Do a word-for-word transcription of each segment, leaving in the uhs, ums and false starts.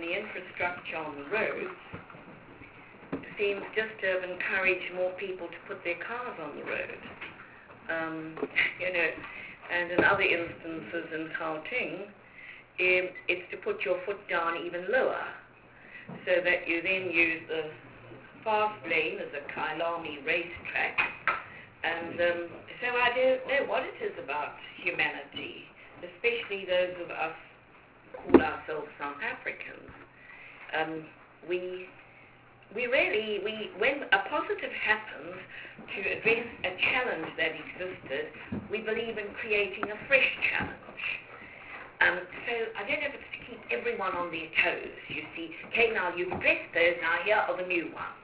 the infrastructure on the roads seems just to have encouraged more people to put their cars on the road. Um, you know, and in other instances in Gauteng, um, it's to put your foot down even lower, so that you then use the fast lane as a Kyalami racetrack. And um, so I don't know what it is about humanity, especially those of us who call ourselves South Africans. Um, we we really, we when a positive happens to address a challenge that existed, we believe in creating a fresh challenge. Um, so I don't know if it's to keep everyone on their toes, you see. Okay, now you've addressed those, now here are the new ones.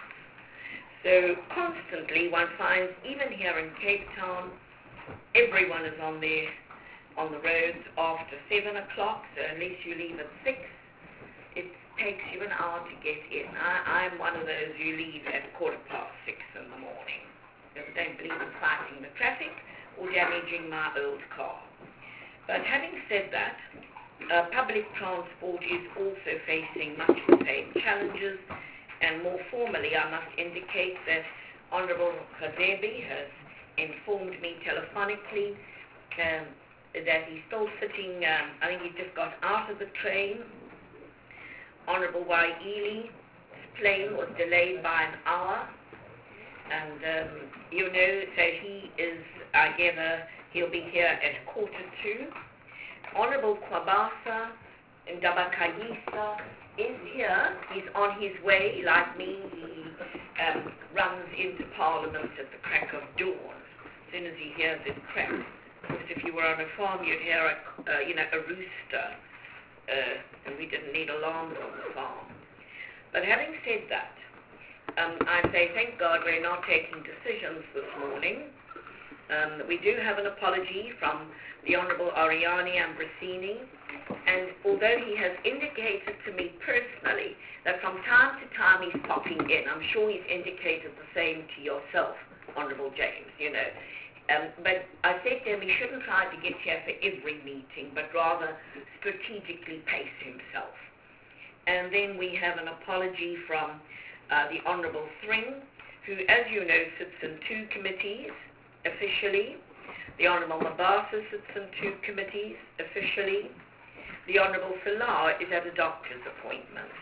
So constantly one finds, even here in Cape Town, everyone is on their on the roads after seven o'clock, so unless you leave at six, it takes you an hour to get in. I, I'm one of those who leave at quarter past six in the morning, because I don't believe in fighting the traffic or damaging my old car. But having said that, uh, public transport is also facing much the same challenges, and more formally I must indicate that Honourable Kadebi has informed me telephonically um, that he's still sitting, um, I think he just got out of the train. Honourable Waili's plane was delayed by an hour, and um, you know, so he is, I gather, he'll be here at quarter two. Honourable Kwabasa Ndabakayisa is here. He's on his way, like me. He um, runs into Parliament at the crack of dawn, as soon as he hears it crack. Because if you were on a farm, you'd hear a, uh, you know, a rooster, uh, and we didn't need alarms on the farm. But having said that, um, I say thank God we're not taking decisions this morning. Um, we do have an apology from the Honourable Ariane Ambrosini, and although he has indicated to me personally that from time to time he's popping in, I'm sure he's indicated the same to yourself, Honourable James, you know. Um, but I said to him he shouldn't try to get here for every meeting, but rather strategically pace himself. And then we have an apology from uh, the Honourable Thring, who, as you know, sits in two committees officially. The Honourable Mabasa sits in two committees officially. The Honourable Salah is at a doctor's appointment.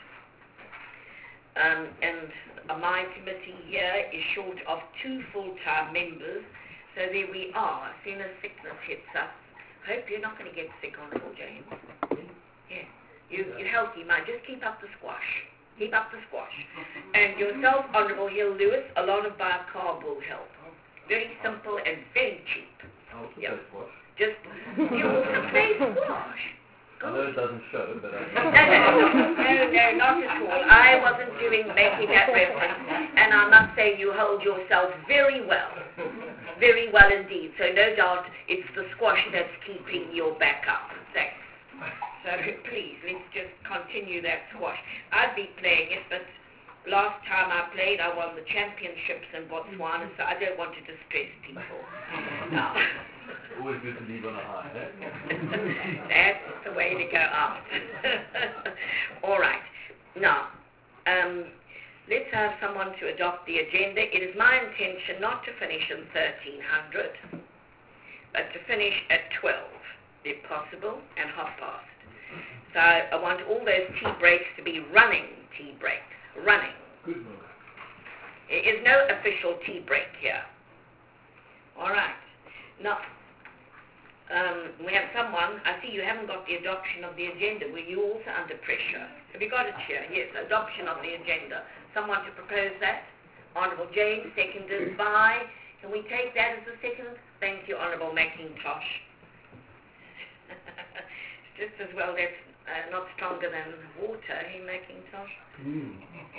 Um, and uh, my committee here is short of two full-time members. So there we are. As soon as sickness hits us, I hope you're not going to get sick, Honourable James. Yeah, you, you're healthy, mate. Just keep up the squash. Keep up the squash. And yourself, Honourable Hill Lewis, a lot of bicarb will help. Very simple and very cheap. I also Yep. play squash. Just, you also play squash. I know it doesn't show, but I... No, no, no, no, not at all. I wasn't doing, making that reference, and I must say you hold yourself very well. Very well indeed. So no doubt it's the squash that's keeping your back up. Thanks. So please, let's just continue that squash. I'd be playing it, but last time I played, I won the championships in Botswana, so I don't want to distress people. No. Always good to leave on a high, eh? That's the way to go out. All right. Now, um, let's have someone to adopt the agenda. It is my intention not to finish in thirteen hundred, but to finish at twelve, if possible, and half past. So I want all those tea breaks to be running tea breaks. Running. Good move. There is no official tea break here. All right. Now, um, we have someone, I see you haven't got the adoption of the agenda. Were you also under pressure? Have you got it here? Yes, adoption of the agenda. Someone to propose that? Honourable James, seconded by, can we take that as a second? Thank you, Honourable McIntosh. Just as well that's uh, not stronger than water, hey McIntosh? Mm.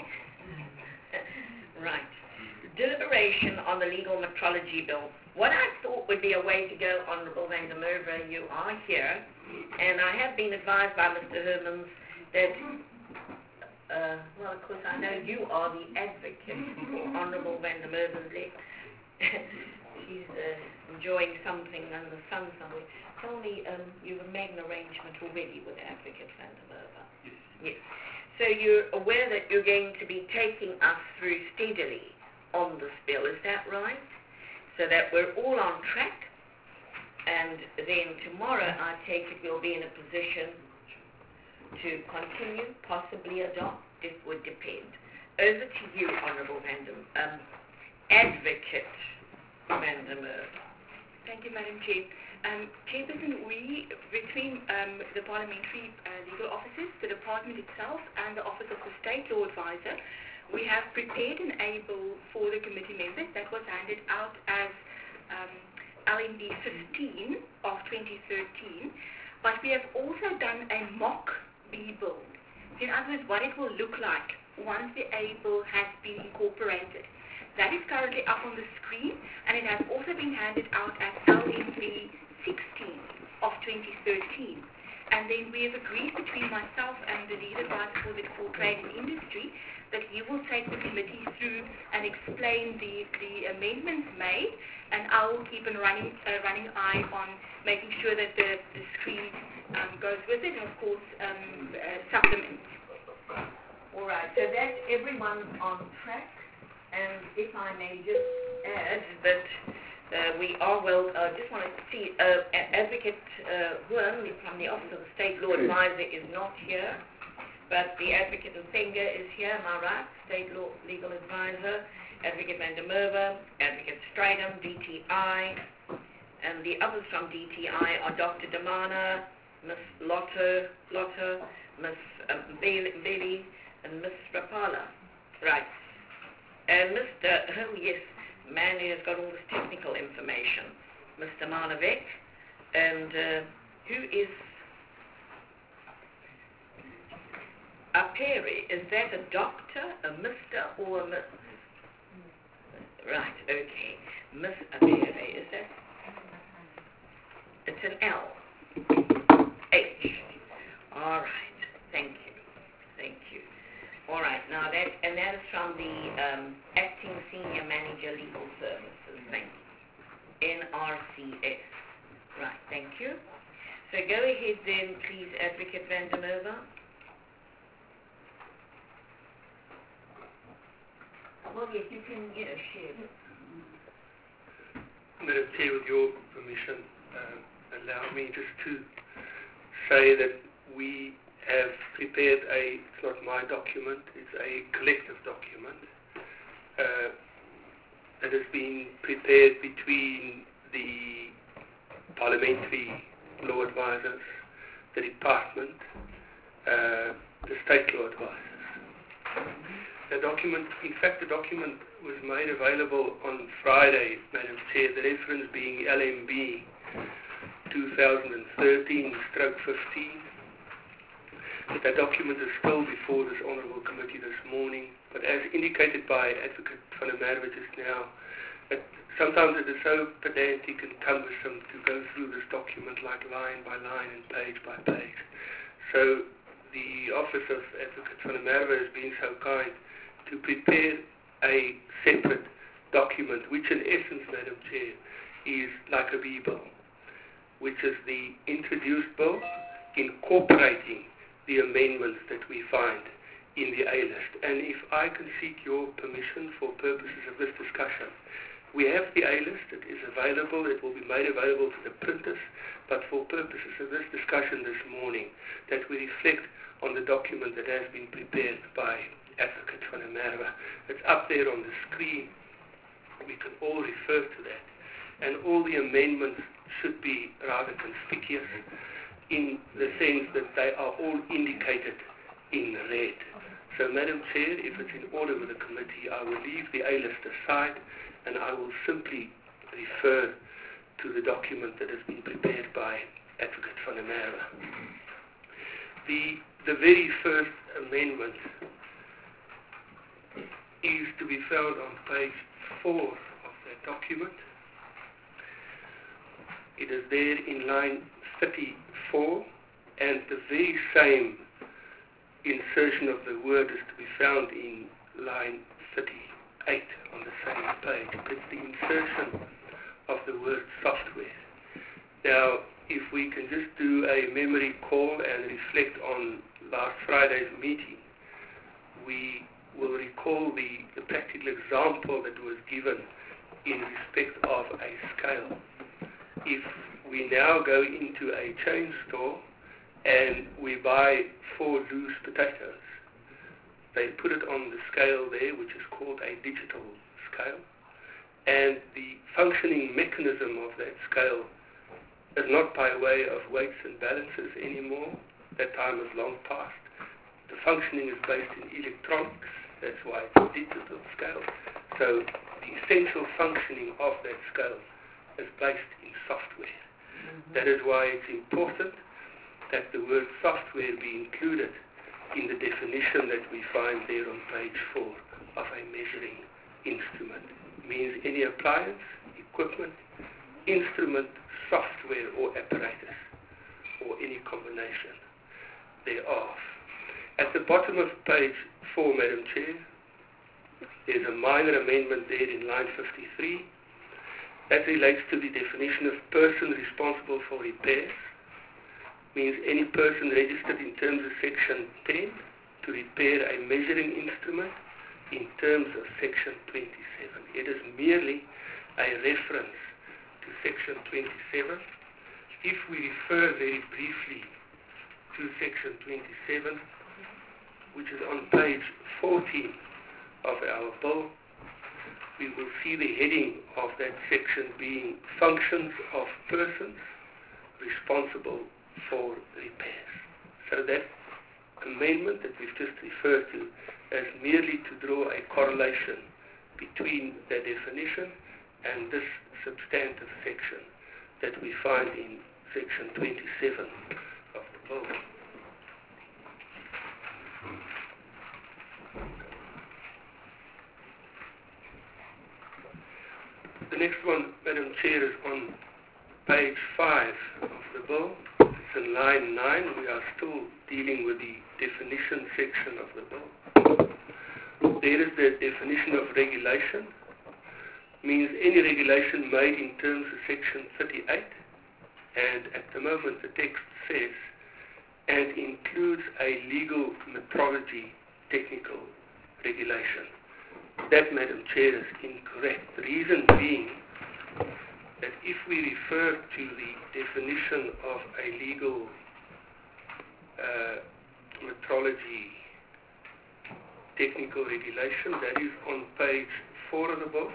Right. Deliberation on the legal metrology bill. What I thought would be a way to go, Honourable Van der Merwe, you are here, and I have been advised by Mister Hermans that, uh, well, of course, I know you are the advocate for Honourable Van der Merwe. She's uh, enjoying something in the sun somewhere. Tell me, um, you have a Magna arrangement already with Advocate Van der Merwe? Yes. Yes. So you're aware that you're going to be taking us through steadily on this bill, is that right? So that we're all on track, and then tomorrow I take it we'll be in a position to continue, possibly adopt, it would depend. Over to you, Honourable Vandem, um, Advocate Vandermeer. Thank you, Madam Chair. Um, Chairperson, we, between um, the parliamentary uh, legal offices, the department itself, and the Office of the State Law Advisor, we have prepared an able for the committee members that was handed out as um, L M D fifteen of twenty thirteen, but we have also done a mock B-bill. In other words, what it will look like once the able has been incorporated. That is currently up on the screen, and it has also been handed out as L M D sixteen of twenty thirteen. And then we have agreed between myself and the lead advisor for the for trade and industry that he will take the committee through and explain the, the amendments made, and I will keep a running, uh, running eye on making sure that the, the screen um, goes with it, and of course um, uh, supplements. All right, so that's everyone on track. And if I may just add that uh, we are well, I uh, just want to see, uh, Advocate uh, Huang from the Office of the State Law Advisor is not here, but the Advocate Nsenga is here, am I right? State Law Legal Advisor, Advocate van der Merwe, Advocate Strydom, D T I, and the others from D T I are Doctor Damana, Miss Lotto, Lotto, Miss um, Bailey, and Miss Rapala. Right. And Mister Oh yes, Manley has got all this technical information. Mister Marnovek, and uh, who is Aperi? Is that a doctor, a Mister or a Miss? Right, okay. Miss Aperi, is that? It's an L. H. All right, thank you. Thank you. All right, now that, and that is from the um, Acting Senior Manager Legal Services, thank you, N R C S. Right, thank you. So go ahead then, please, Advocate van der Merwe. Well, yes, you can, you know, share. Madam Chair, with your permission, uh, allow me just to say that we have prepared a, it's not my document, it's a collective document uh, that has been prepared between the parliamentary law advisors, the department, uh, the state law advisors. The document, in fact the document was made available on Friday, Madam Chair, the reference being L M B twenty thirteen stroke fifteen. That document is still before this Honourable Committee this morning, but as indicated by Advocate van der Merwe just now, that sometimes it is so pedantic and cumbersome to go through this document like line by line and page by page. So the Office of Advocate van der Merwe has been so kind to prepare a separate document, which in essence, Madam Chair, is like a B-bill, which is the introduced bill incorporating the amendments that we find in the A-list. And if I can seek your permission for purposes of this discussion, we have the A-list, it is available, it will be made available to the printers, but for purposes of this discussion this morning, that we reflect on the document that has been prepared by Advocate van der Merwe. It's up there on the screen, we can all refer to that, and all the amendments should be rather conspicuous, in the sense that they are all indicated in red. So, Madam Chair, if it's in order with the committee, I will leave the A-list aside and I will simply refer to the document that has been prepared by Advocate van der Merwe. The, the very first amendment is to be found on page four of that document. It is there in line thirty-four, and the very same insertion of the word is to be found in line thirty-eight on the same page. It's the insertion of the word software. Now, if we can just do a memory call and reflect on last Friday's meeting, we will recall the, the practical example that was given in respect of a scale. If we now go into a chain store and we buy four loose potatoes, they put it on the scale there, which is called a digital scale, and the functioning mechanism of that scale is not by way of weights and balances anymore. That time is long past. The functioning is based in electronics. That's why it's a digital scale. So the essential functioning of that scale is based in software. Mm-hmm. That is why it's important that the word software be included in the definition that we find there on page four of a measuring instrument. It means any appliance, equipment, instrument, software or apparatus, or any combination thereof. At the bottom of page four, Madam Chair, there's a minor amendment there in line fifty-three. That relates to the definition of person responsible for repairs. Means any person registered in terms of section ten to repair a measuring instrument in terms of section twenty-seven. It is merely a reference to section twenty-seven. If we refer very briefly to section twenty-seven, which is on page fourteen of our bill, we will see the heading of that section being functions of persons responsible for repairs. So that amendment that we've just referred to is merely to draw a correlation between the definition and this substantive section that we find in section twenty-seven of the bill. The next one, Madam Chair, is on page five of the bill. It's in line nine. We are still dealing with the definition section of the bill. There is the definition of regulation. Means any regulation made in terms of section thirty-eight, and at the moment the text says, and includes a legal metrology technical regulation. That, Madam Chair, is incorrect. The reason being that if we refer to the definition of a legal uh, metrology technical regulation, that is on page four of the book.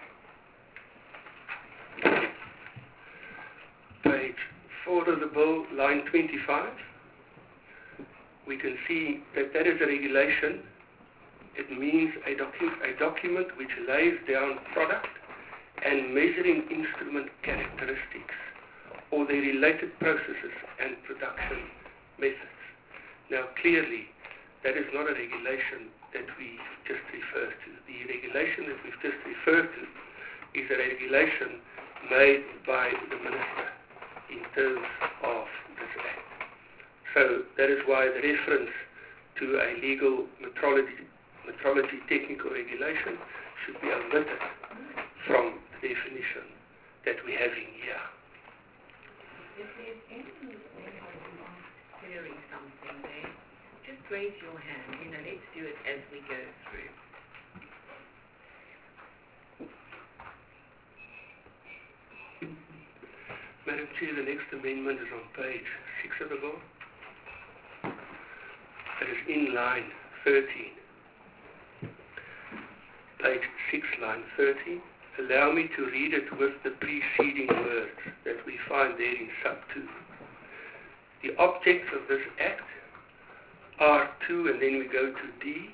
Page four of the bill, line twenty-five, we can see that that is a regulation. It means a, docu a document which lays down product and measuring instrument characteristics or their related processes and production methods. Now clearly, that is not a regulation that we just refer to. The regulation that we've just referred to is a regulation made by the Minister in terms of this Act. So that is why the reference to a legal metrology, metrology technical regulation should be omitted from the definition that we have in here. If there's any way of clearing something there, just raise your hand. You know, let's do it as we go through. Madam Chair, the next amendment is on page six of the bill. It is in line thirteen. Page six, line thirteen. Allow me to read it with the preceding words that we find there in sub two. The objects of this Act are two, and then we go to D,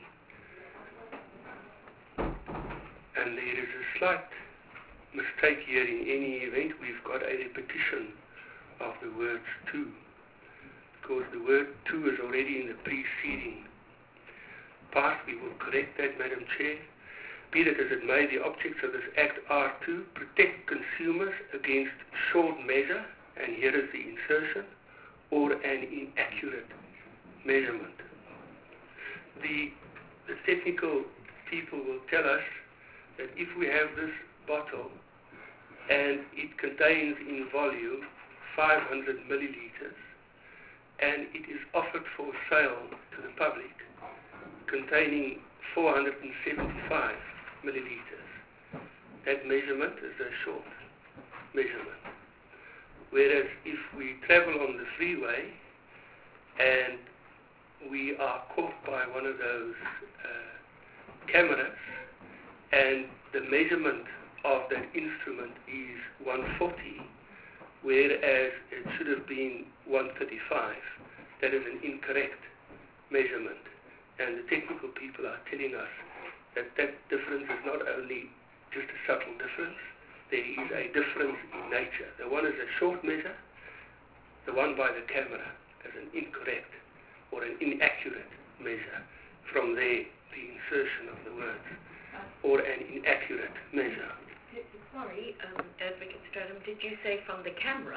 and there is a slight mistake here. In any event, we've got a repetition of the words two, because the word two is already in the preceding part. We will correct that, Madam Chair. Be that as it may, the objects of this Act are to protect consumers against short measure, and here is the insertion, or an inaccurate measurement. The, the technical people will tell us that if we have this bottle and it contains in volume five hundred milliliters and it is offered for sale to the public, containing four hundred seventy-five milliliters. That measurement is a short measurement. Whereas if we travel on the freeway and we are caught by one of those uh, cameras and the measurement of that instrument is one forty, whereas it should have been one thirty-five, that is an incorrect measurement. And the technical people are telling us that that difference is not only just a subtle difference, there is a difference in nature. The one is a short measure, the one by the camera is an incorrect or an inaccurate measure. From there, the insertion of the words, or an inaccurate measure. Sorry, um, Advocate Stratham, did you say from the camera?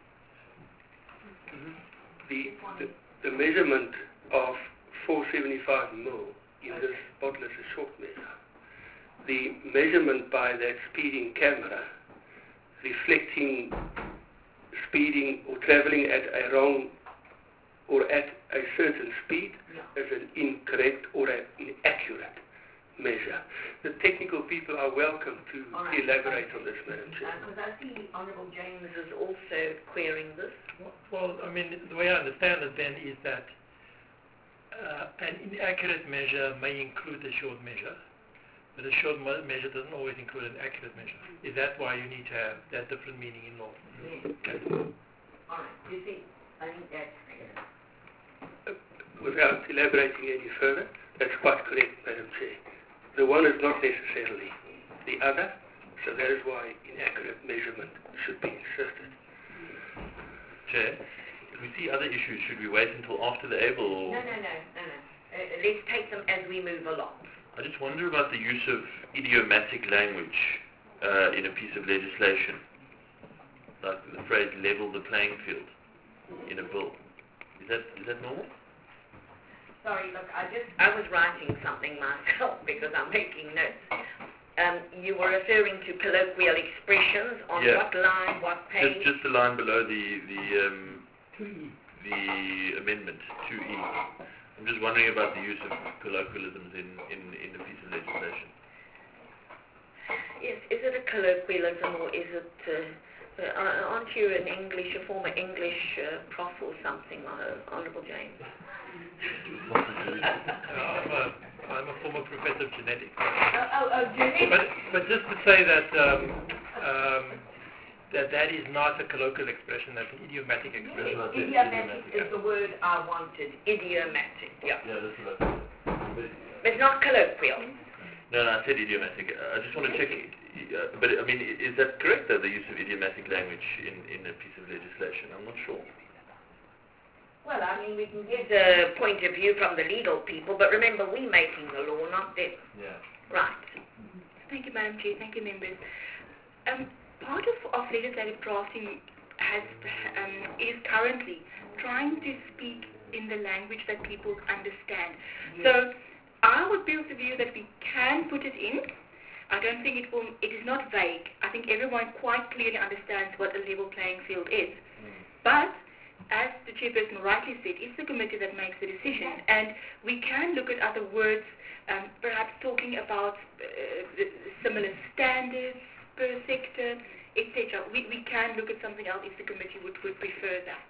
Mm-hmm. The, the, the measurement of four seventy-five mil in Okay. this bottle is a short measure. The measurement by that speeding camera reflecting speeding or traveling at a wrong or at a certain speed Yeah. is an incorrect or an inaccurate measure. The technical people are welcome to All right. elaborate on this, Madam Chair. Because I see Honourable James is also querying this. Well, I mean, the way I understand it then is that uh, an inaccurate measure may include a short measure, but a short mo- measure doesn't always include an accurate measure. Is that why you need to have that different meaning in law? Yes. Okay. All right. You see, I think that's clear. Without elaborating any further, that's quite correct, Madam Chair. The one is not necessarily the other, so that is why inaccurate measurement should be inserted. Chair, if we see other issues, should we wait until after the able? Or No, no, no, no, no. Uh, let's take them as we move along. I just wonder about the use of idiomatic language uh, in a piece of legislation, like the phrase "level the playing field" in a bill. Is that is that normal? Sorry, look, I just, I was writing something myself because I'm making notes. Um, you were referring to colloquial expressions on Yeah. what line, what page? Just, just the line below the the um, the amendment two E. I'm just wondering about the use of colloquialisms in, in, in a piece of legislation. Yes, is it a colloquialism or is it, uh, uh, aren't you an English, a former English uh, prof or something, uh, Honourable James? Uh, I'm, a, I'm a former professor of genetics. Oh, oh, oh, genetics. But, but just to say that um, um, that that is not a colloquial expression, that's an idiomatic expression. Yes, what I said, idiomatic idiomatic, is the word I wanted. Idiomatic, yeah. Yeah, that's what I said. But, It's not colloquial. no, no, I said idiomatic. I just want to check. Uh, but I mean, is that correct? Though, the use of idiomatic language in, in a piece of legislation? I'm not sure. Well, I mean, we can get a point of view from the legal people, but remember, we're making the law, not them. Yeah. Right. Thank you, Madam Chair. Thank you, members. Um, part of, of legislative drafting has um, is currently trying to speak in the language that people understand. Yes. So I would be of the view that we can put it in. I don't think it will. It is not vague. I think everyone quite clearly understands what a level playing field is. Mm. But as the chairperson rightly said, it's the committee that makes the decision, and we can look at other words, um, perhaps talking about uh, the similar standards per sector, et cetera. We, we can look at something else if the committee would, would prefer that.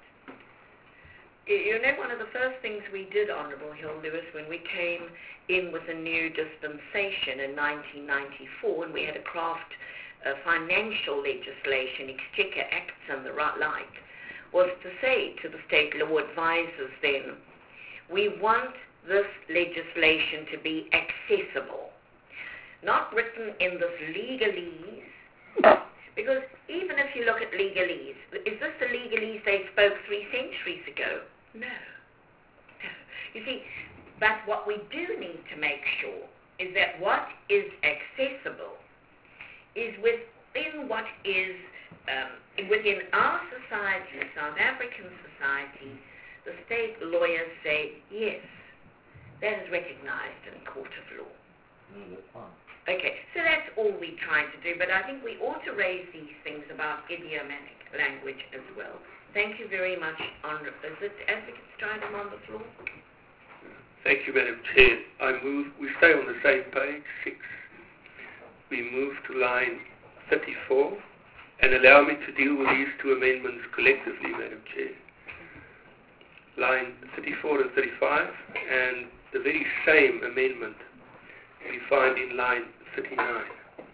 You know, one of the first things we did, Honourable Hill Lewis, when we came in with a new dispensation in nineteen ninety-four, and we had to craft uh, financial legislation, Exchequer Acts and the right like, was to say to the state law advisors then, we want this legislation to be accessible, not written in this legalese, because even if you look at legalese, is this the legalese they spoke three centuries ago? No. No. You see, but what we do need to make sure is that what is accessible is within what is, um, within our society, South African society, the state lawyers say, yes, that is recognized in court of law. No, that's fine. Okay, so that's all we're trying to do, but I think we ought to raise these things about idiomatic language as well. Thank you very much, Honourable. Is it Advocate Stratham on the floor? Thank you, Madam Chair. I move, we stay on the same page, six. We move to line thirty-four, and allow me to deal with these two amendments collectively, Madam Chair. Line thirty-four and thirty-five, and the very same amendment we find in line thirty-nine.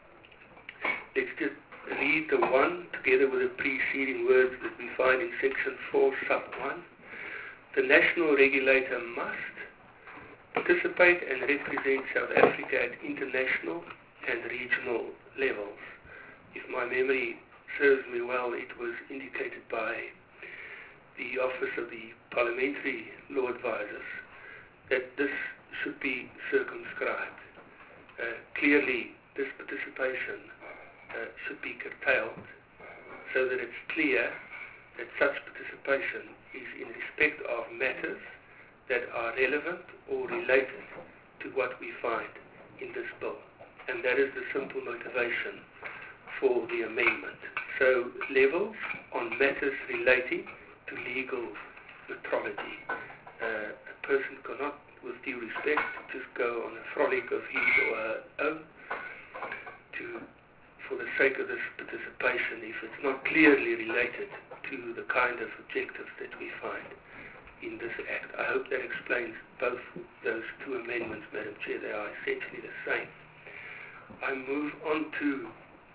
Let's just read the one together with the preceding words that we find in section four, sub one. The national regulator must participate and represent South Africa at international and regional levels. If my memory serves me well, it was indicated by the Office of the Parliamentary Law Advisors that this should be circumscribed. Uh, clearly, this participation uh, should be curtailed so that it's clear that such participation is in respect of matters that are relevant or related to what we find in this bill. And that is the simple motivation for the amendment. So, levels on matters relating to legal metrology. Uh, a person cannot, with due respect, just go on a frolic of his or her own to, for the sake of this participation, if it's not clearly related to the kind of objectives that we find in this Act. I hope that explains both those two amendments, Madam Chair. They are essentially the same. I move on to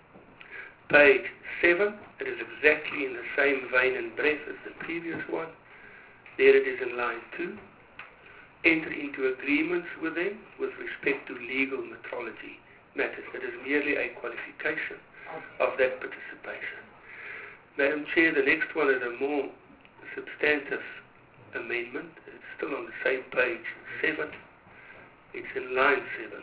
page seven. It is exactly in the same vein and breath as the previous one. There it is in line two. Enter into agreements with them with respect to legal metrology matters. That is merely a qualification of that participation. Madam Chair, the next one is a more substantive amendment. It's still on the same page seven. It's in line seven.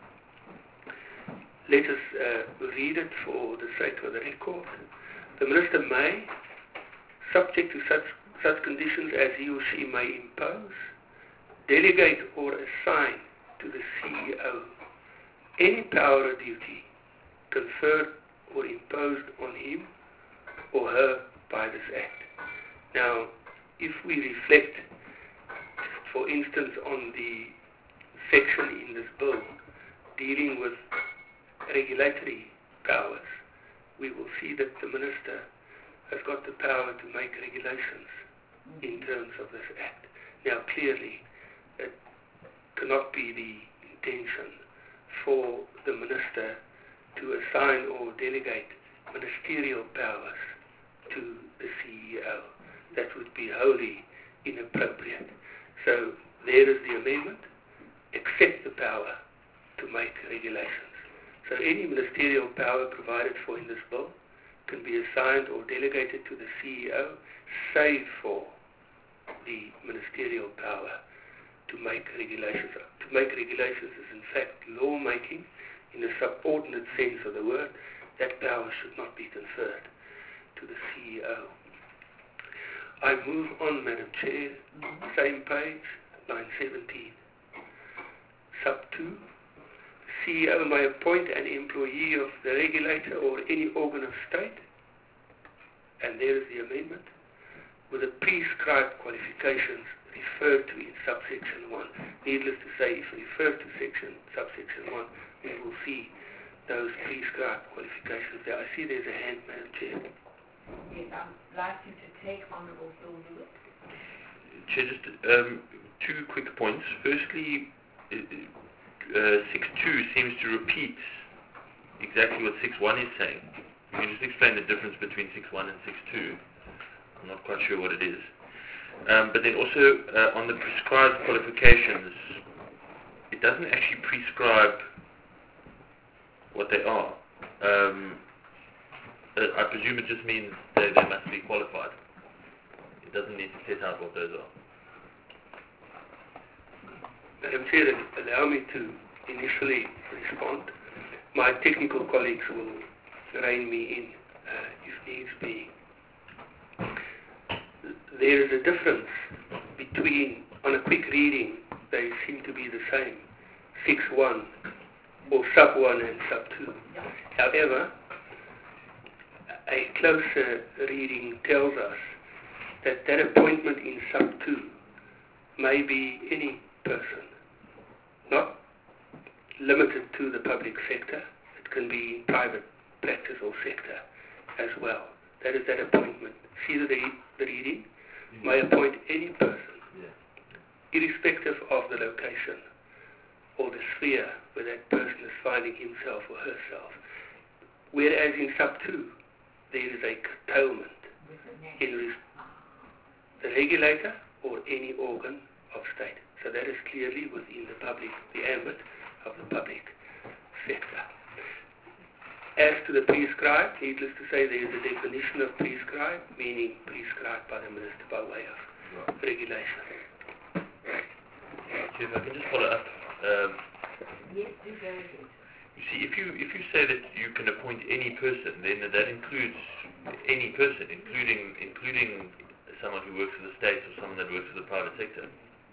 Let us uh, read it for the sake of the record. The Minister may, subject to such, such conditions as he or she may impose, delegate or assign to the C E O any power or duty conferred or imposed on him or her by this Act. Now, if we reflect, for instance, on the section in this bill dealing with regulatory powers, we will see that the Minister has got the power to make regulations in terms of this Act. Now, clearly, it cannot be the intention for the Minister to assign or delegate ministerial powers to the C E O. That would be wholly inappropriate. So there is the amendment. Accept the power to make regulations. So any ministerial power provided for in this bill can be assigned or delegated to the C E O, save for the ministerial power to make regulations. To make regulations is in fact lawmaking in the subordinate sense of the word. That power should not be conferred to the C E O. I move on, Madam Chair, same page, line seventeen. Sub two, the C E O may appoint an employee of the regulator or any organ of state, and there is the amendment, with the prescribed qualifications referred to in subsection one. Needless to say, if we refer to section subsection one, we will see those prescribed qualifications there. I see there's a hand, Madam Chair. Yes, I'd like you to take Honourable Phil Lewis. Chair, just um, two quick points. Firstly, uh, uh, six two seems to repeat exactly what six one is saying. Can you just explain the difference between six one and six two? I'm not quite sure what it is. Um, but then also uh, on the prescribed qualifications, it doesn't actually prescribe what they are. Um, uh, I presume it just means they, they must be qualified. It doesn't need to set out what those are. Madam Chair, allow me to initially respond. My technical colleagues will rein me in uh, if needs be. There is a difference between, on a quick reading, they seem to be the same, six one or sub one and sub two. However, a closer reading tells us that that appointment in sub two may be any person, not limited to the public sector. It can be in private practice or sector as well. That is that appointment. See the, re- the reading? Mm-hmm. May appoint any person, Yeah. irrespective of the location or the sphere where that person is finding himself or herself. Whereas in sub two, there is a curtailment in res- the regulator or any organ of state. So that is clearly within the public, the ambit of the public sector. As to the prescribed, needless to say, there is a definition of prescribed, meaning prescribed by the minister by way of Right. regulation. Chief, I can just follow up. Um, Yes, do go ahead. You see, if you if you say that you can appoint any person, then that includes any person, including including someone who works for the state or someone that works for the private sector.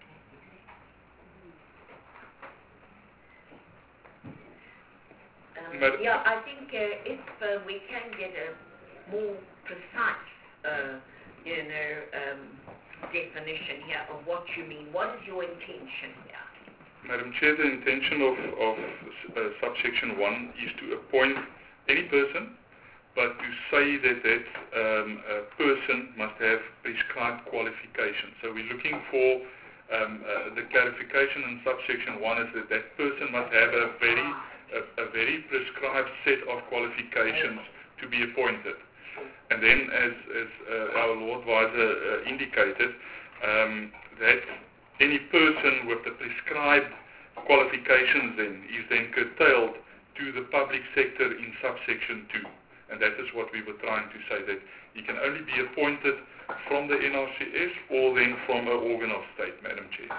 Um, Madam- yeah, I think uh, if uh, we can get a more precise, uh, you know, um, definition here of what you mean, what is your intention here? Madam Chair, the intention of, of uh, subsection one is to appoint any person, but to say that that um, a person must have prescribed qualifications. So we're looking for um, uh, the clarification in subsection one is that that person must have a very a, a very prescribed set of qualifications to be appointed. And then, as, as uh, our law advisor uh, indicated, um, that any person with the prescribed qualifications then is then curtailed to the public sector in subsection two. And that is what we were trying to say, that he can only be appointed from the N R C S or then from an organ of state, Madam Chair.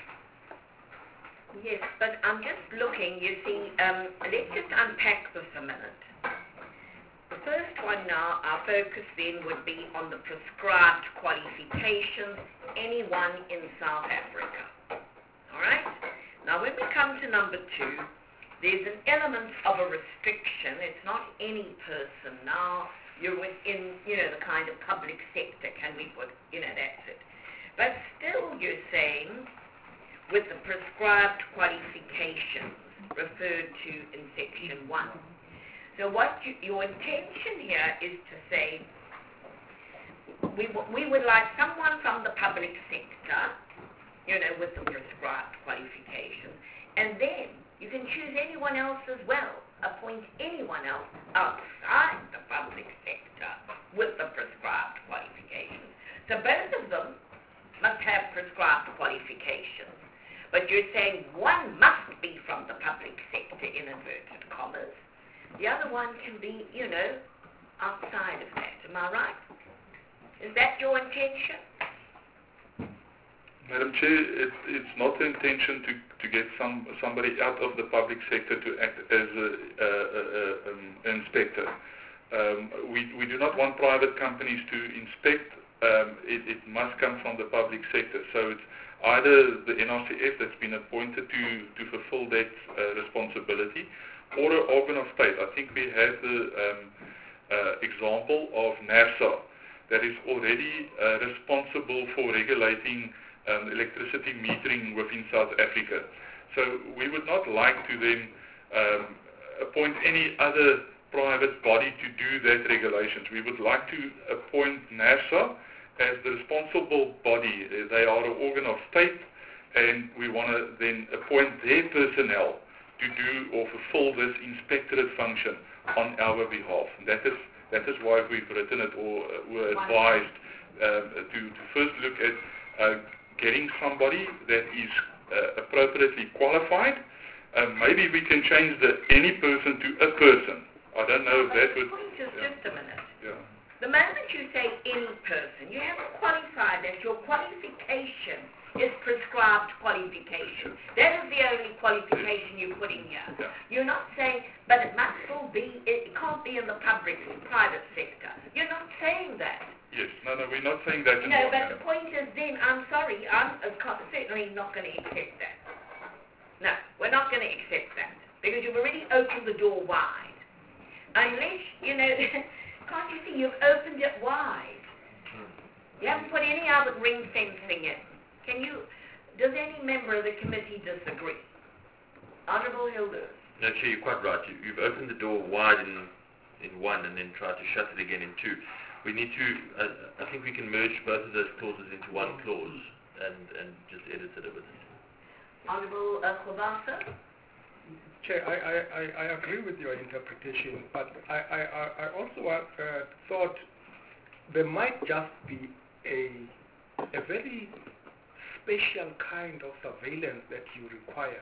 Yes, but I'm just looking, you see, um, let's just unpack this a minute. The first one now, our focus then would be on the prescribed qualifications, anyone in South Africa. All right? Now, when we come to number two, there's an element of a restriction. It's not any person. Now, you're within, you know, the kind of public sector. Can we put, you know, that's it. But still, you're saying, with the prescribed qualifications referred to in section one. So what you, your intention here is to say, we, w- we would like someone from the public sector, you know, with the prescribed qualifications, and then you can choose anyone else as well, appoint anyone else outside the public sector with the prescribed qualifications. So both of them must have prescribed qualifications, but you're saying one must be from the public sector, in inverted commas. The other one can be, you know, outside of that. Am I right? Is that your intention? Madam Chair, it, it's not the intention to, to get some somebody out of the public sector to act as an um, inspector. Um, we, we do not want private companies to inspect. Um, it, it must come from the public sector. So it's either the N R C S that's been appointed to, to fulfill that uh, responsibility, or an organ of state. I think we have the um, uh, example of NAFSA that is already uh, responsible for regulating um, electricity metering within South Africa. So we would not like to then um, appoint any other private body to do that regulations. We would like to appoint NAFSA as the responsible body. They are an organ of state, and we want to then appoint their personnel to do or fulfill this inspectorate function on our behalf. And that is that is why we've written it, or uh, were advised um, to, to first look at uh, getting somebody that is uh, appropriately qualified. Uh, maybe we can change the any person to a person. I don't know if But that the would... point is, yeah. just a minute. Yeah. The moment you say any person, you have qualified that your qualification is prescribed qualification. That is the only qualification you put in here. Yeah. You're not saying, but it must still be, it can't be in the public, private sector. You're not saying that. Yes, no, no, we're not saying that in No, one but the manner. point is then, I'm sorry, I'm uh, co- certainly not going to accept that. No, we're not going to accept that. Because you've already opened the door wide. Unless, you know, can't you see you've opened it wide? You haven't put any other ring fencing in. Can you, Does any member of the committee disagree? Honourable Hilders. No, Chair, you're quite right. You, you've opened the door wide in, in one and then tried to shut it again in two. We need to, uh, I think we can merge both of those clauses into one clause and, and just edit it a bit. Honourable uh, Khobasa? Chair, I, I, I, I agree with your interpretation, but I, I, I also uh, thought there might just be a, a very special kind of surveillance that you require.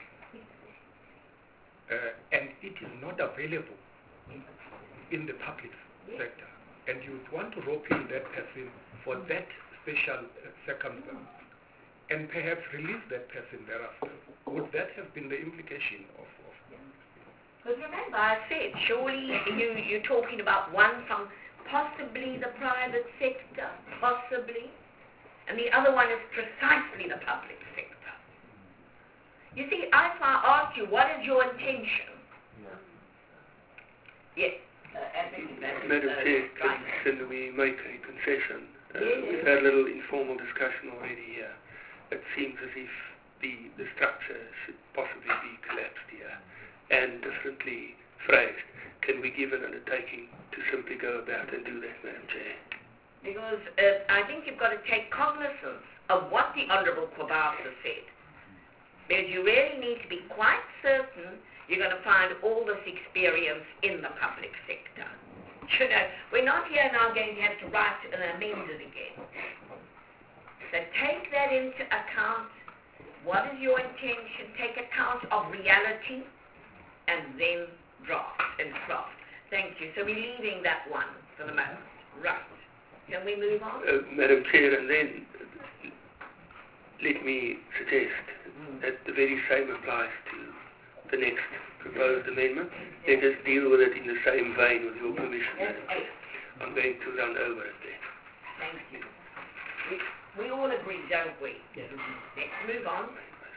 Uh, and it is not available in the public sector. And you would want to rope in that person for that special uh, circumstance and perhaps release that person thereafter. Would that have been the implication of... of Because remember, I said, surely you, you're talking about one from possibly the private sector, possibly, and the other one is precisely the public sector. You see, I asked you, what is your intention? Yes. Uh, Madam uh, Chair, right. can we make a concession? Uh, Yes. We've had a little informal discussion already here. It seems as if the, the structure should possibly be collapsed here and differently phrased. Can we give an undertaking to simply go about and do that, Madam Chair? Because uh, I think you've got to take cognizance of what the Honourable Khobasa said. Because you really need to be quite certain you're going to find all this experience in the public sector. You know, we're not here now going to have to write and amend it again. So take that into account. What is your intention? Take account of reality and then draft and craft. Thank you. So we're leaving that one for the moment. Right. Can we move on? Uh, Madam Chair, and then let me suggest that the very same applies to the next proposed amendment. Then just deal with it in the same vein with your permission, Madam Chair. I'm going to run over it then. Thank you. We, we all agree, don't we? Yes. Let's move on.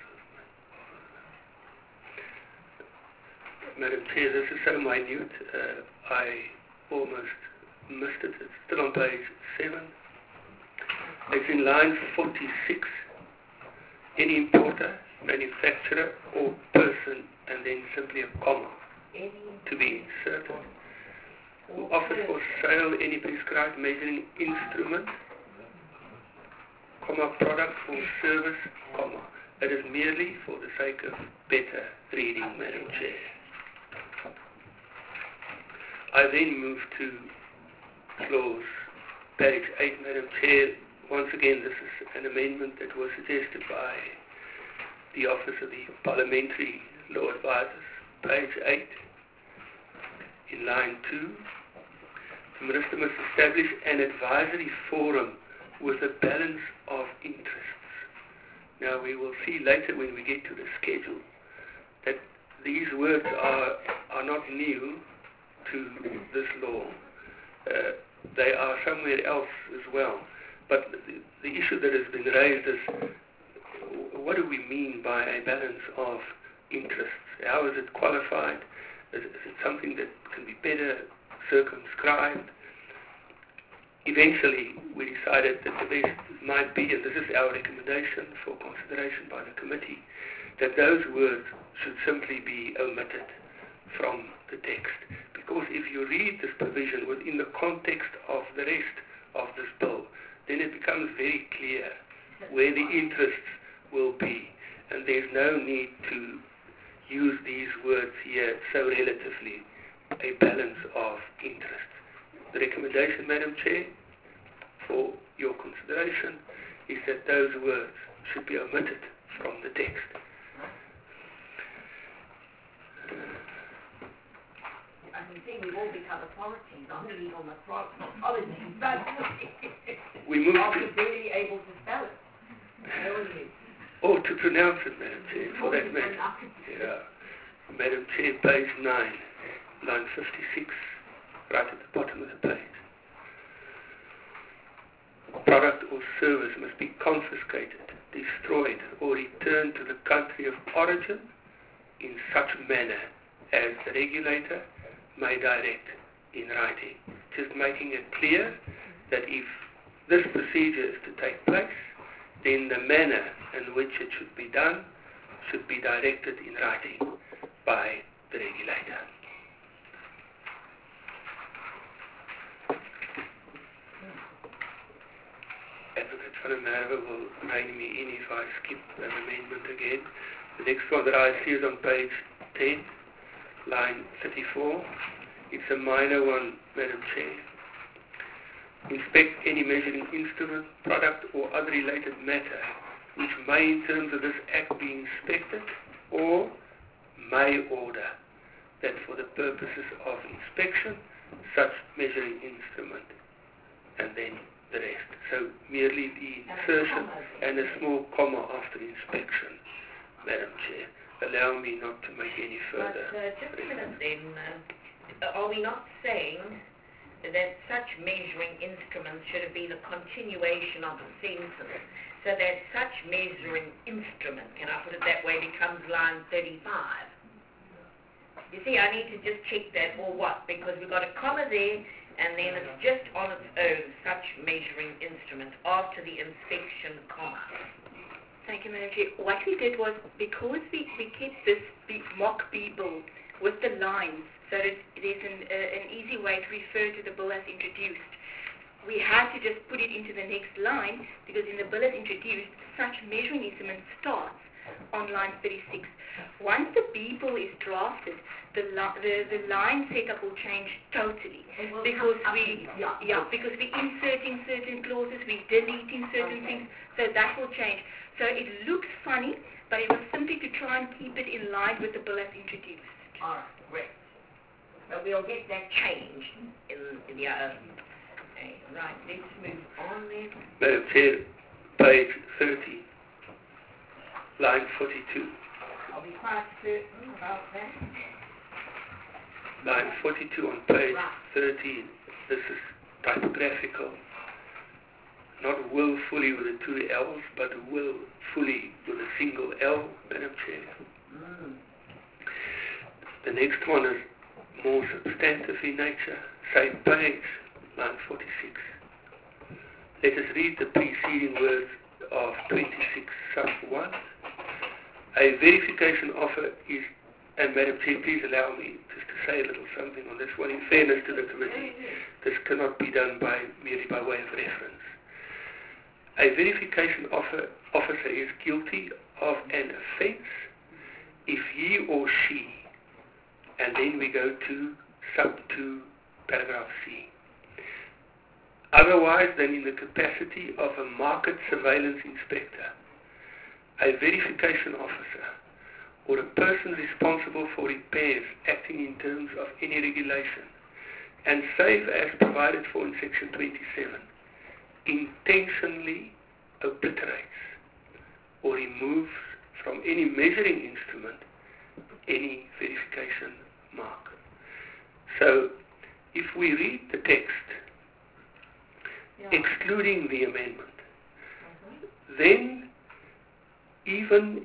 Madam Chair, this is so minute, uh, I almost missed it. It's still on page seven. It's in line forty-six. Any importer, manufacturer, or person, and then simply a comma Any to be inserted. Who offers for sale any prescribed measuring instrument, comma, product or service, comma. It is merely for the sake of better reading, Madam Chair. I then move to clause page eight, Madam Chair. Once again, this is an amendment that was suggested by the Office of the Parliamentary Law Advisors. Page eight, in line two, the Minister must establish an advisory forum with a balance of interests. Now, we will see later when we get to the schedule that these words are, are not new to this law. Uh, they are somewhere else as well. But the, the issue that has been raised is, what do we mean by a balance of interests? How is it qualified? Is, is it something that can be better circumscribed? Eventually, we decided that the best might be, and this is our recommendation for consideration by the committee, that those words should simply be omitted from the text. Because if you read this provision within the context of the rest of this bill, then it becomes very clear where the interests will be, and there's no need to use these words here so relatively, a balance of interests. The recommendation, Madam Chair, for your consideration is that those words should be omitted from the text. I can see we've all become authorities on the legal mythology, but We move are to, we really able to spell it? How are you? or to pronounce it, Madam Chair, for that matter. Yeah. Madam Chair, page nine, line fifty-six, right at the bottom of the page. Product or service must be confiscated, destroyed, or returned to the country of origin in such manner as the regulator may direct in writing. Just making it clear that if this procedure is to take place, then the manner in which it should be done should be directed in writing by the regulator. Advocate van der Merwe will rein me in if I skip an amendment again. The next one that I see is on page ten, line thirty-four. It's a minor one, Madam Chair. Inspect any measuring instrument, product or other related matter which may in terms of this Act be inspected, or may order that for the purposes of inspection such measuring instrument, and then the rest. So merely the insertion and a small comma after inspection, Madam Chair. Allow me not to make any further. But uh, just a minute then, uh, are we not saying that such measuring instruments should have been a continuation of the sentence, so that such measuring instrument, can I put it that way, becomes line thirty-five? You see, I need to just check that, or what, because we've got a comma there, and then it's just on its own, such measuring instrument, after the inspection comma. Thank you, Madam Chair. What we did was, because we, we kept this be- mock B-bill with the lines, so that there's an, uh, an easy way to refer to the bill as introduced, we had to just put it into the next line, because in the bill as introduced, such measuring instrument starts on line thirty-six. Once the B-bill is drafted, the, li- the, the line setup will change totally, because we, yeah. yeah, because we're inserting certain clauses, we're deleting certain Okay. things, so that will change. So it looks funny, but it was simply to try and keep it in line with the bill as introduced. All right, great. So we'll get that changed in, in the other. Okay, right, let's move on then. Madam Chair, page thirty, line forty-two. I'll be quite certain about that. Line forty-two on page Right. thirteen. This is typographical. Not willfully with the two L's, but willfully with a single L, Madam Chair. Mm. The next one is more substantive in nature. Same page, line forty-six. Let us read the preceding words of twenty-six sub one. A verification offer is, and Madam Chair, please allow me just to say a little something on this one. In fairness to the committee, this cannot be done by merely by way of reference. A verification offer, officer is guilty of an offence if he or she, and then we go to sub two, paragraph C, otherwise than in the capacity of a market surveillance inspector, a verification officer, or a person responsible for repairs acting in terms of any regulation, and save as provided for in section twenty-seven, intentionally obliterates or removes from any measuring instrument any verification mark. So, if we read the text, Yeah. excluding the amendment, mm-hmm. then even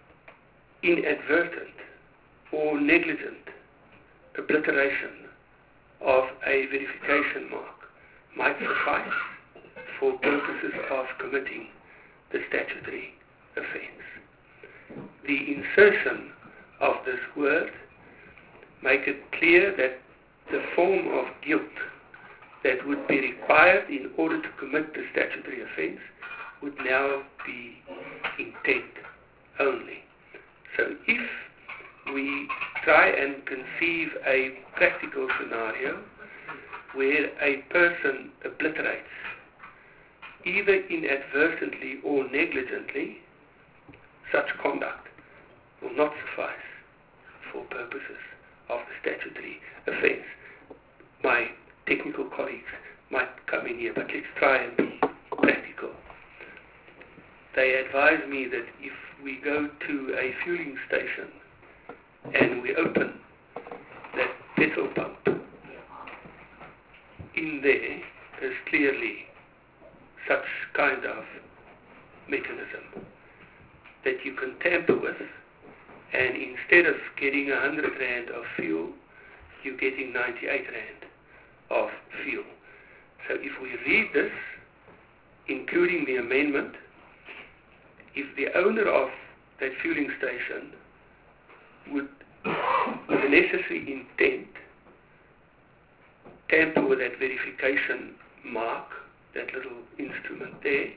inadvertent or negligent obliteration of a verification mark might suffice for purposes of committing the statutory offence. The insertion of this word make it clear that the form of guilt that would be required in order to commit the statutory offence would now be intent only. So if we try and conceive a practical scenario where a person obliterates, either inadvertently or negligently, such conduct will not suffice for purposes of the statutory offence. My technical colleagues might come in here, but let's try and be practical. They advise me that if we go to a fueling station and we open that petrol pump, in there there's clearly such kind of mechanism that you can tamper with, and instead of getting a hundred rand of fuel, you're getting ninety-eight rand of fuel. So if we read this, including the amendment, if the owner of that fueling station would, with the necessary intent, tamper with that verification mark, that little instrument there,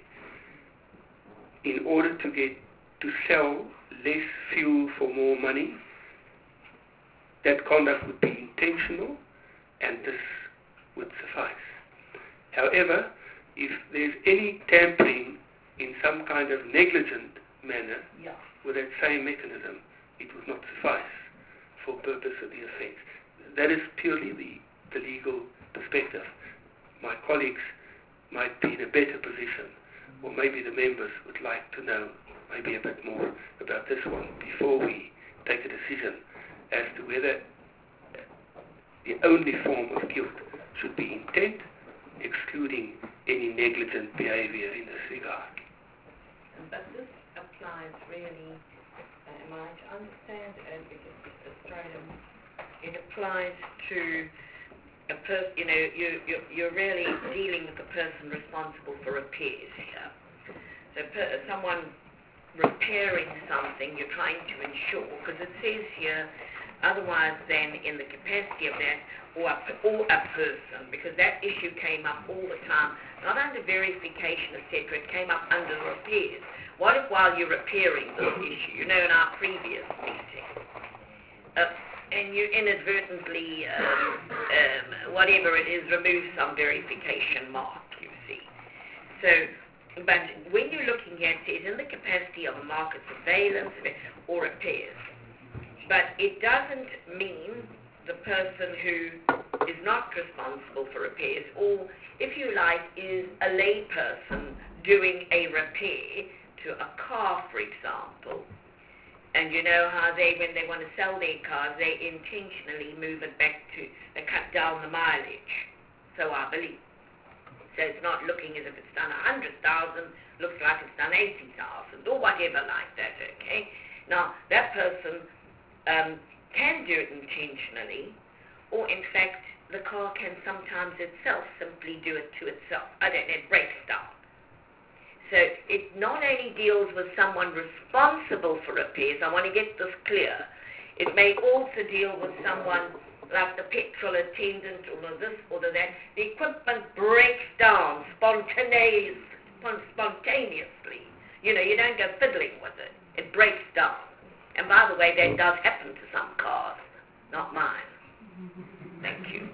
in order to get to sell less fuel for more money, that conduct would be intentional, and this would suffice. However, if there's any tampering in some kind of negligent manner Yeah. with that same mechanism, it would not suffice for purpose of the offence. That is purely the, the legal perspective. My colleagues might be in a better position, or maybe the members would like to know maybe a bit more about this one before we take a decision as to whether the only form of guilt should be intent, excluding any negligent behavior in this regard. But this applies really, uh, am I to understand, uh, because Australian, it applies to a person, you know, you, you, you're really dealing with the person responsible for repairs here. So per, someone repairing something, you're trying to ensure, because it says here, otherwise than in the capacity of that, or a, or a person, because that issue came up all the time, not under verification, et cetera, it came up under repairs. What if while you're repairing this issue, you know, in our previous meeting, uh, and you inadvertently, um, um, whatever it is, remove some verification mark, you see. So, but when you're looking at it in the capacity of a market surveillance or repairs, but it doesn't mean the person who is not responsible for repairs, or if you like, is a layperson doing a repair to a car, for example. And you know how they, when they want to sell their cars, they intentionally move it back to, they cut down the mileage. So I believe. So it's not looking as if it's done one hundred thousand, looks like it's done eighty thousand, or whatever like that, okay? Now, that person um, can do it intentionally, or in fact, the car can sometimes itself simply do it to itself. I don't know, it breaks down. So it not only deals with someone responsible for repairs, I want to get this clear, it may also deal with someone like the petrol attendant or this or the that. The equipment breaks down spontaneous, spontaneously. You know, you don't go fiddling with it. It breaks down. And by the way, that does happen to some cars, not mine. Thank you.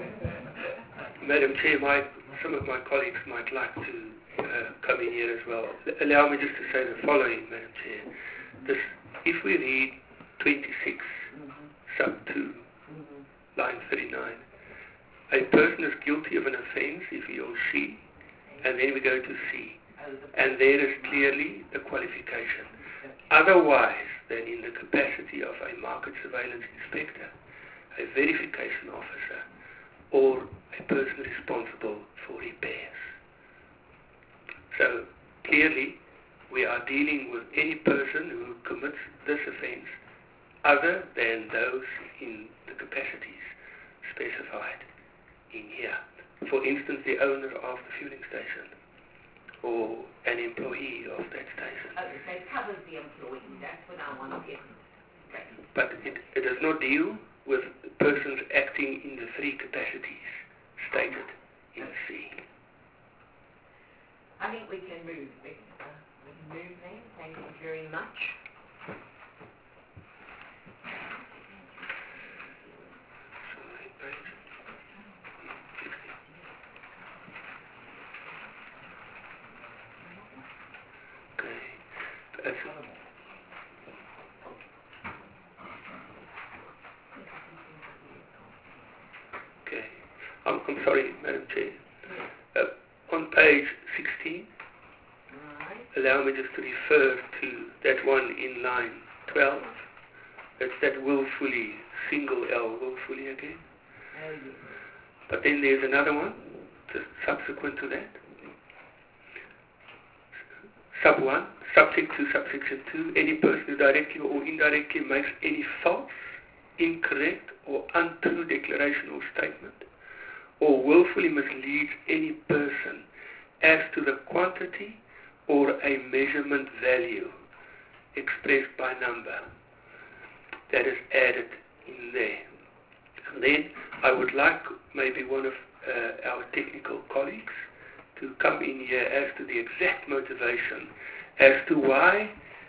Madam Chair, my, some of my colleagues might like to uh, come in here as well. Allow me just to say the following, Madam Chair. This, if we read twenty-six, mm-hmm. sub two, mm-hmm. line thirty-nine, a person is guilty of an offence if he or she, and then we go to C, and there is clearly the qualification. Otherwise than in the capacity of a market surveillance inspector, a verification officer, or a person responsible for repairs. So clearly we are dealing with any person who commits this offence other than those in the capacities specified in here. For instance, the owner of the fueling station or an employee of that station. Okay, so it covers the employee, that's what I want to get. Okay. But it, it does not deal with persons acting in the three capacities stated in C. I think we can move. We can, uh, we can move then. Thank you very much. Okay. Okay. I'm, I'm sorry, Madam Chair. Uh, on page sixteen, right. Allow me just to refer to that one in line twelve. That's that willfully, single L, willfully again. Oh, yeah. But then there's another one, just subsequent to that. Sub one, subject to subsection two, any person who directly or indirectly makes any false, incorrect, or untrue declaration or statement, or willfully misleads any person as to the quantity or a measurement value expressed by number that is added in there. And then I would like maybe one of uh, our technical colleagues to come in here as to the exact motivation as to why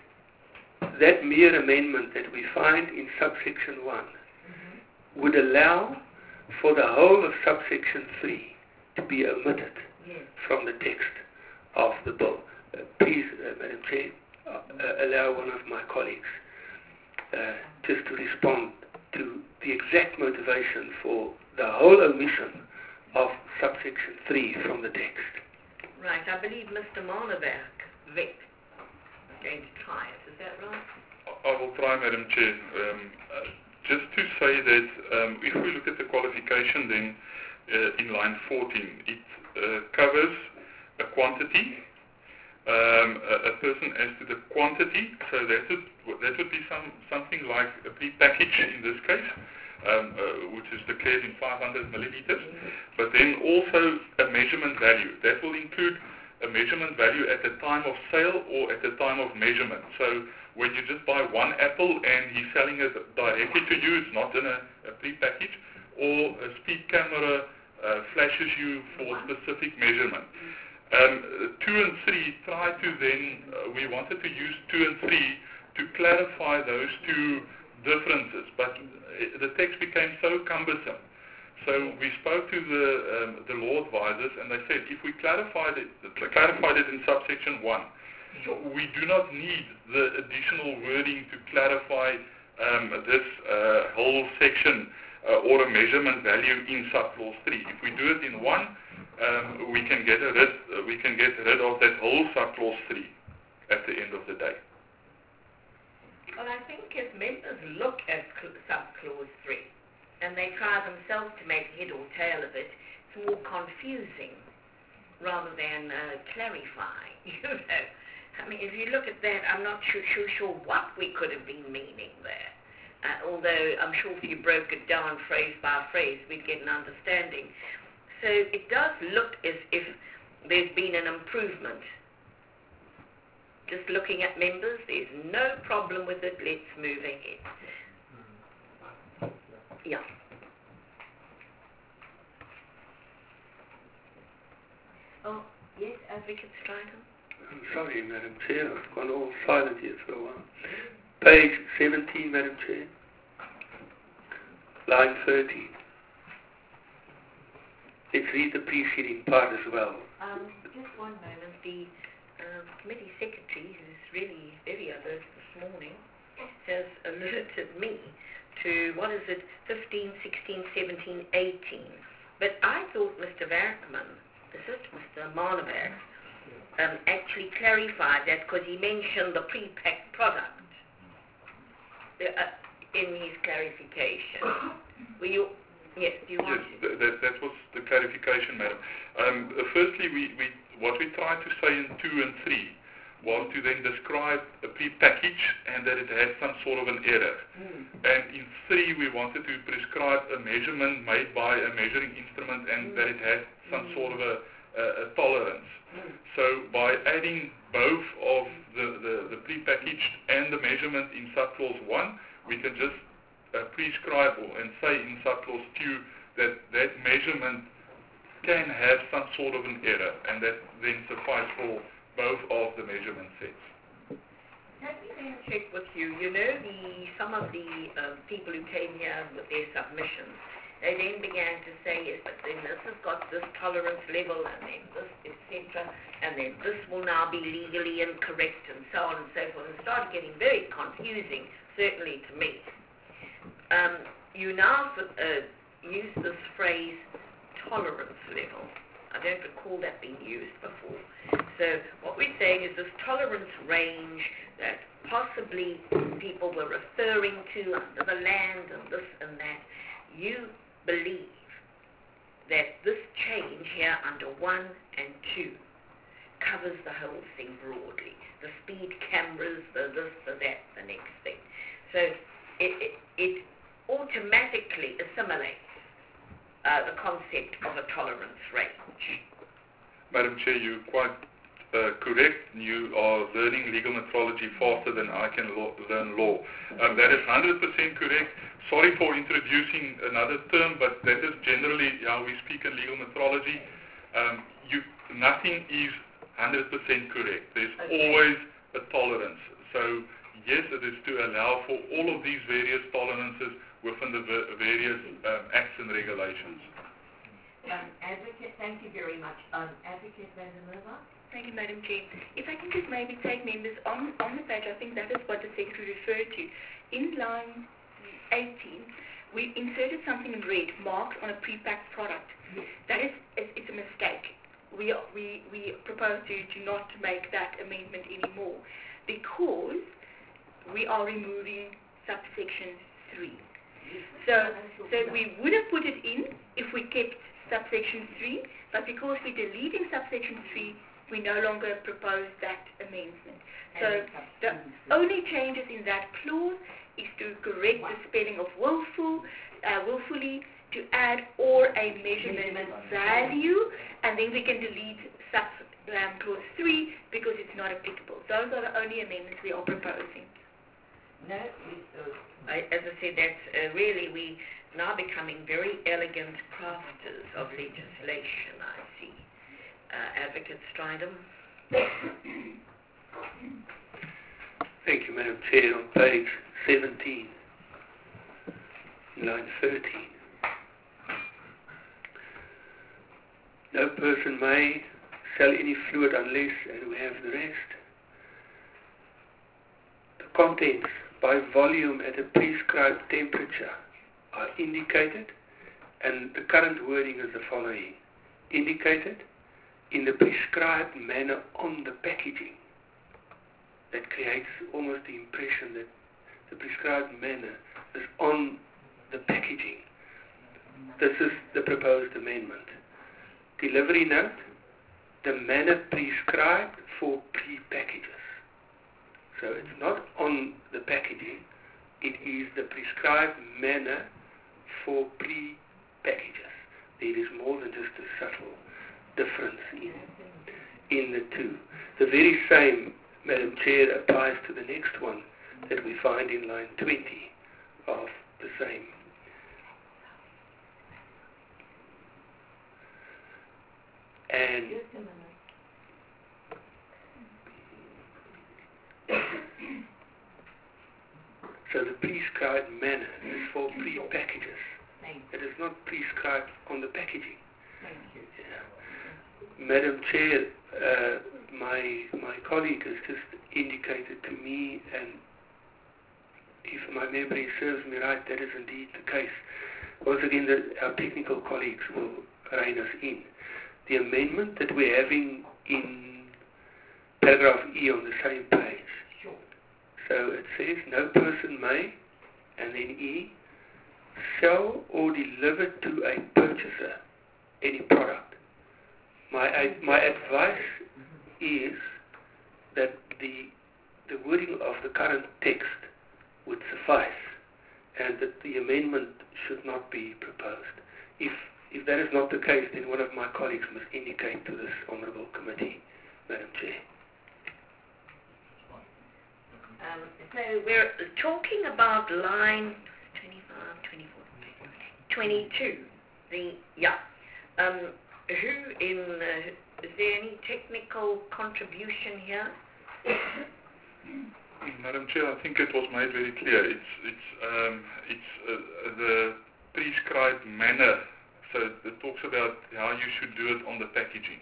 that mere amendment that we find in subsection one mm-hmm. would allow for the whole of subsection three to be omitted yes. from the text of the bill. Uh, please, uh, Madam Chair, uh, uh, allow one of my colleagues uh, just to respond to the exact motivation for the whole omission of subsection three from the text. Right, I believe Mister Marneberg, Vic, is going to try it. Is that right? I will try, Madam Chair. Um, uh, just to say that um, if we look at the qualification then uh, in line fourteen, it uh, covers a quantity, um, a, a person as to the quantity, so that would, that would be some, something like a pre-package in this case, um, uh, which is declared in five hundred milliliters, but then also a measurement value. That will include a measurement value at the time of sale or at the time of measurement. So when you just buy one apple and he's selling it directly to you, it's not in a, a pre-package, or a speed camera uh, flashes you for a specific measurement. Um, two and three try to then, uh, we wanted to use two and three to clarify those two differences, but the text became so cumbersome. So we spoke to the um, the law advisors, and they said if we clarified it, clarified it in subsection one, we do not need the additional wording to clarify um, this uh, whole section uh, or a measurement value in subclause three. If we do it in one, um, we can get rid uh, we can get rid of that whole subclause three at the end of the day. Well, I think if members look at subclause three and they try themselves to make head or tail of it, it's more confusing rather than uh, clarifying. You know, I mean, if you look at that, I'm not sure, sure, sure what we could have been meaning there. Uh, although I'm sure if you broke it down phrase by phrase, we'd get an understanding. So it does look as if there's been an improvement. Just looking at members, there's no problem with it. Let's move ahead. Yeah. Oh, yes, Advocate Strider. I'm sorry, Madam Chair, I've gone all silent here for a while. Page seventeen, Madam Chair. Line thirteen. Let's read the preceding part as well. Um, just one moment. The uh, committee secretary, who's really very alert this morning, has alerted me to, what is it, fifteen, sixteen, seventeen, eighteen. But I thought Mister Werkman, this is Mister Marneberg, um, actually clarified that because he mentioned the pre-packed product uh, in his clarification. Will you, yes, do you want yes, to? Th that, that was the clarification, madam. Um, uh, firstly, we, we, what we tried to say in two and three was to then describe a pre-package and that it had some sort of an error. Mm. And in three, we wanted to prescribe a measurement made by a measuring instrument and mm. that it had some mm. sort of a, a, a tolerance. Mm. So by adding both of the, the, the pre-packaged and the measurement in subclause one, we can just uh, prescribe or, and say in subclause two that that measurement can have some sort of an error, and that then suffice for both of the measurement sets. Let me then check with you. You know, the some of the uh, people who came here with their submissions, they then began to say, yes, but then this has got this tolerance level, and then this, et cetera, and then this will now be legally incorrect, and so on and so forth. It started getting very confusing, certainly to me. Um, you now uh, use this phrase, tolerance level. I don't recall that being used before. So what we're saying is this tolerance range that possibly people were referring to under the land and this and that. You believe that this change here under one and two covers the whole thing broadly. The speed cameras, the this, the that, the next thing. So it, it, it automatically assimilates Uh, the concept of a tolerance range. Madam Chair, you're quite uh, correct. You are learning legal metrology faster than I can lo- learn law. Um, that is one hundred percent correct. Sorry for introducing another term, but that is generally how we speak in legal metrology. Um, you, nothing is one hundred percent correct. There's Okay. always a tolerance. So yes, it is to allow for all of these various tolerances within the v- various um, acts and regulations. Um, advocate, thank you very much. Um, Advocate van der Merwe? Thank you, Madam Chair. If I can just maybe take members on, on the page, I think that is what the Secretary referred to. In line eighteen, we inserted something in red, marked on a pre-packed product. Yes. That is, it's, it's a mistake. We, are, we, we propose to, to not make that amendment anymore because we are removing subsection three. So, so we would have put it in if we kept subsection three, but because we're deleting subsection three, we no longer propose that amendment. So the only changes in that clause is to correct the spelling of willful, uh, willfully, to add or a measurement value, and then we can delete sub um, clause three because it's not applicable. Those are the only amendments we are proposing. No, we, uh, I, as I said, that's uh, really we now becoming very elegant crafters of legislation, I see. Uh, Advocate Strydom. Thank you, Madam Chair. On page seventeen, line thirteen. No person may sell any fluid unless, and we have the rest. The contents by volume at a prescribed temperature are indicated, and the current wording is the following. Indicated in the prescribed manner on the packaging. That creates almost the impression that the prescribed manner is on the packaging. This is the proposed amendment. Delivery note, the manner prescribed for pre-packages. So it's not on the packaging, it is the prescribed manner for pre-packages. There is more than just a subtle difference in, in the two. The very same, Madam Chair, applies to the next one that we find in line twenty of the same. And so the prescribed manner is for pre-packages. It is not prescribed on the packaging. thank you. Yeah. Madam Chair, uh, my my colleague has just indicated to me, and if my memory serves me right, that is indeed the case. Once again, the, our technical colleagues will rein us in. The amendment that we're having in paragraph E on the same page. Sure. So it says, no person may, and then E, sell or deliver to a purchaser any product. My I, my advice is that the the wording of the current text would suffice, and that the amendment should not be proposed. If if that is not the case, then one of my colleagues must indicate to this honourable committee, Madam Chair. Um, so we're talking about line twenty-five, twenty-four, twenty-two. The, yeah. Um, who in, uh, is there any technical contribution here? Madam Chair, I think it was made very clear. It's it's um, it's uh, the prescribed manner. So it talks about how you should do it on the packaging.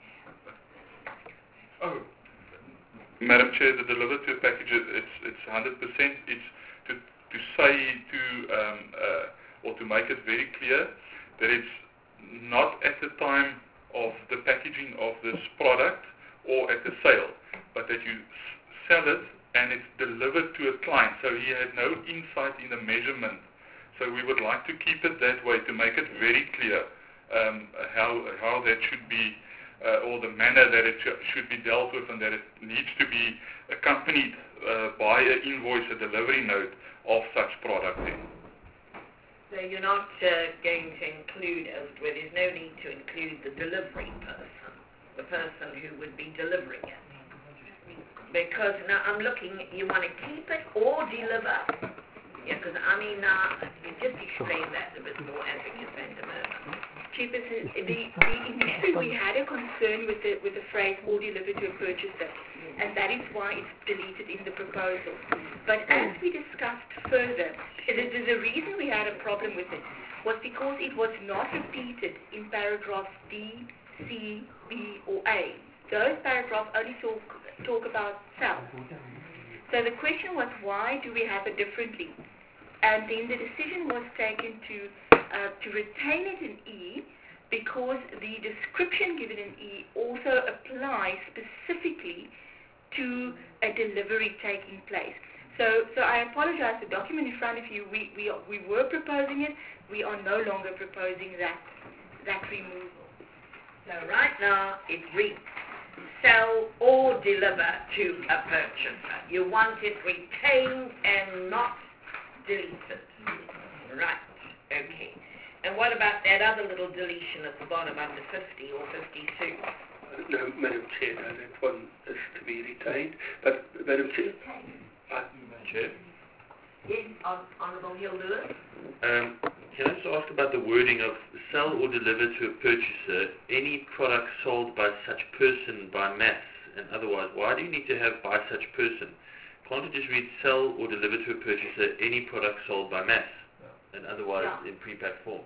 Oh, Madam Chair, the deliver to a package, it's it's one hundred percent. It's to to say to um, uh, or to make it very clear that it's not at the time of the packaging of this product or at the sale, but that you s- sell it and it's delivered to a client. So he has no insight in the measurement. So we would like to keep it that way to make it very clear um, how how that should be, uh, or the manner that it sh- should be dealt with, and that it needs to be accompanied uh, by an invoice, a delivery note of such product. In. So you're not uh, going to include, as well, there's no need to include the delivery person. the person who would be delivering it. Because now I'm looking, you want to keep it or deliver? Yeah, because I mean, now, you just explain that a bit more, Advocate van der Merwe. Chief, the, the, initially we had a concern with the, with the phrase or deliver to a purchaser, and that is why it's deleted in the proposal. But as we discussed further, the, the, the reason we had a problem with it was because it was not repeated in paragraphs D, C, B, or A. Those paragraphs only talk, talk about sell. So the question was, why do we have it differently? And then the decision was taken to uh, to retain it in E, because the description given in E also applies specifically to a delivery taking place. So, so I apologize. The document in front of you, we we we were proposing it. We are no longer proposing that that removal. So right now it reads, sell or deliver to a purchaser. You want it retained and not deleted. Right, okay. And what about that other little deletion at the bottom under fifty or fifty-two? No, Madam Chair, no, that one is to be retained. But, Madam Chair, I, Chair? Yes, Hon- Honourable Hill Lewis. Um, can I just ask about the wording of sell or deliver to a purchaser any product sold by such person by mass and otherwise? Why do you need to have by such person? Can't you just read sell or deliver to a purchaser any product sold by mass yeah. and otherwise yeah. in pre-packed form?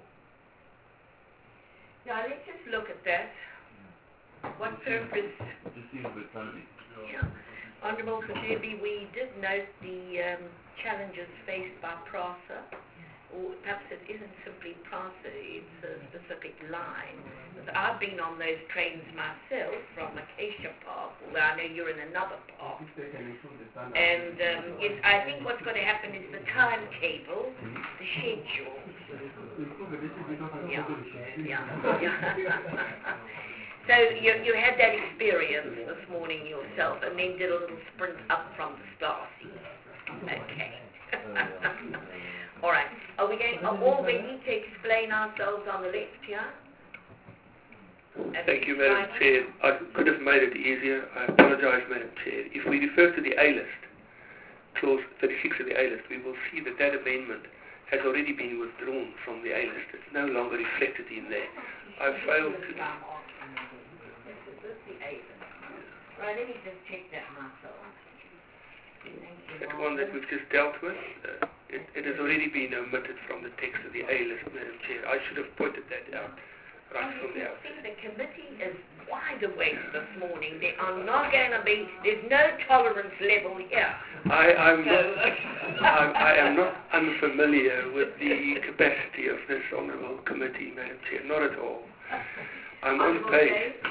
Now let's just look at that. What purpose? It just seems a bit funny. Yeah. Honourable Kajubi, we did note the um, challenges faced by PRASA, or perhaps it isn't simply PRASA, it's a specific line. Because I've been on those trains myself from Acacia Park, although I know you're in another park. And um, yes, I think what's going to happen is the timetable, the schedule. Yeah, yeah, yeah. So you, you had that experience this morning yourself and then did a little sprint up from the star seat. Okay. All right. Are we going, are all ready to explain ourselves on the left here? Thank you, Madam Chair. I could have made it easier. I apologize, Madam Chair. If we refer to the A-list, clause thirty-six of the A-list, we will see that that amendment has already been withdrawn from the A-list. It's no longer reflected in there. I failed to... Right, let me just check that myself. That one that we've just dealt with, uh, it, it has already been omitted from the text of the A-list, Madam Chair. I should have pointed that out right oh, from the outset. See, the committee is wide awake this morning. There are not going to be, there's no tolerance level here. I, I'm so, not, I, I am not unfamiliar with the capacity of this honourable committee, Madam Chair. Not at all. I'm on page.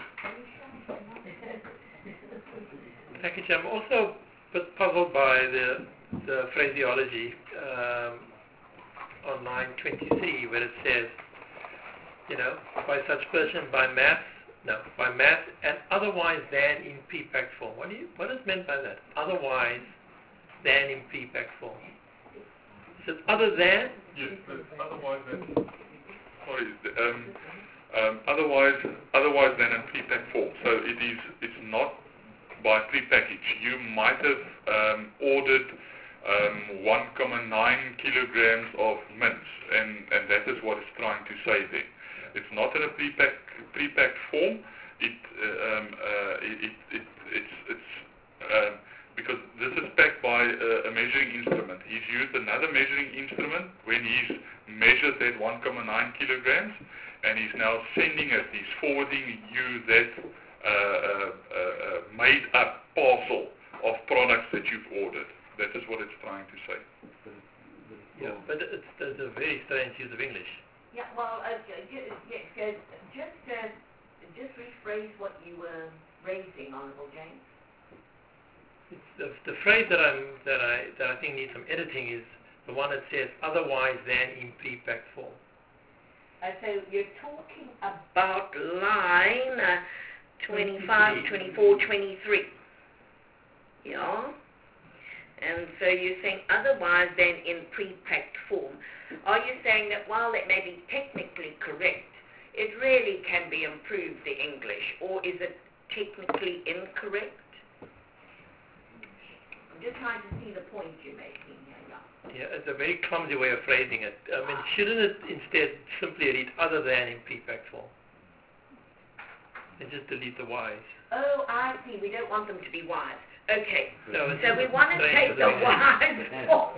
Thank you, Chair. I'm also a bit puzzled by the, the phraseology um, on line twenty-three where it says, you know, by such person, by mass, no, by mass and otherwise than in pre-packed form. What do you, what is meant by that? Otherwise than in pre-packed form. Is it other than? Yes, but otherwise than, sorry, um, um, otherwise, otherwise than in pre-packed form. So it is, it's not by pre-package. You might have um, ordered um, one point nine kilograms of mince, and, and that is what it's trying to say there. It's not in a pre-pack, pre-packed form. It, uh, um, uh, it, it, it, it's, it's um, because this is packed by uh, a measuring instrument. He's used another measuring instrument when he's measured that one point nine kilograms, and he's now sending it. He's forwarding you that Uh, uh, uh, made up parcel of products that you've ordered. That is what it's trying to say. Yeah, but it's, it's a very strange use of English. Yeah, well, uh, yeah, yeah, just uh, just rephrase what you were raising, Honourable James. It's the, the phrase that I'm that I that I think needs some editing is the one that says otherwise than in pre-packed form. Uh, so you're talking about line uh, twenty-five, twenty-four, twenty-three. Yeah? And so you're saying otherwise than in pre-packed form. Are you saying that while it may be technically correct, it really can be improved, the English? Or is it technically incorrect? I'm just trying to see the point you're making here, yeah. Yeah, it's a very clumsy way of phrasing it. I mean, shouldn't it instead simply read other than in pre-packed form? And just delete the Y's. Oh, I see. We don't want them to be Y's. Okay. No, So we want to take the Y's off.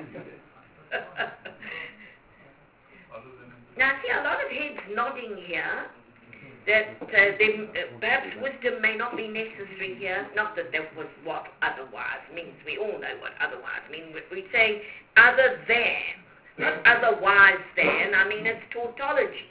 Now, I see a lot of heads nodding here that uh, they, uh, perhaps wisdom may not be necessary here. Not that that was what otherwise means. We all know what otherwise means. We say other than, not otherwise than. I mean, it's tautology.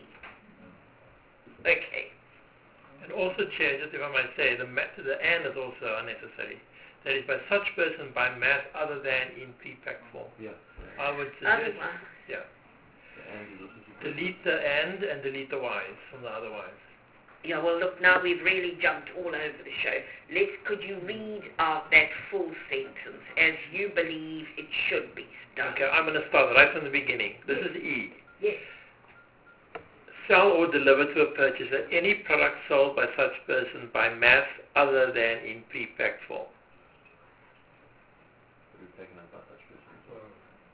Okay. And also, Chair, just if I might say, the, ma- the and is also unnecessary. That is, by such person by mass other than in pre-packed form. Yeah. I would suggest, Otherwise. yeah, The and is also delete the and and delete the Y's from the otherwise. Yeah, well, look, now we've really jumped all over the show. Let's, could you read out that full sentence as you believe it should be done? Okay, I'm going to start right from the beginning. This is E. Yes. Sell or deliver to a purchaser any product sold by such person by mass other than in pre-packed form. we've taken up by such person.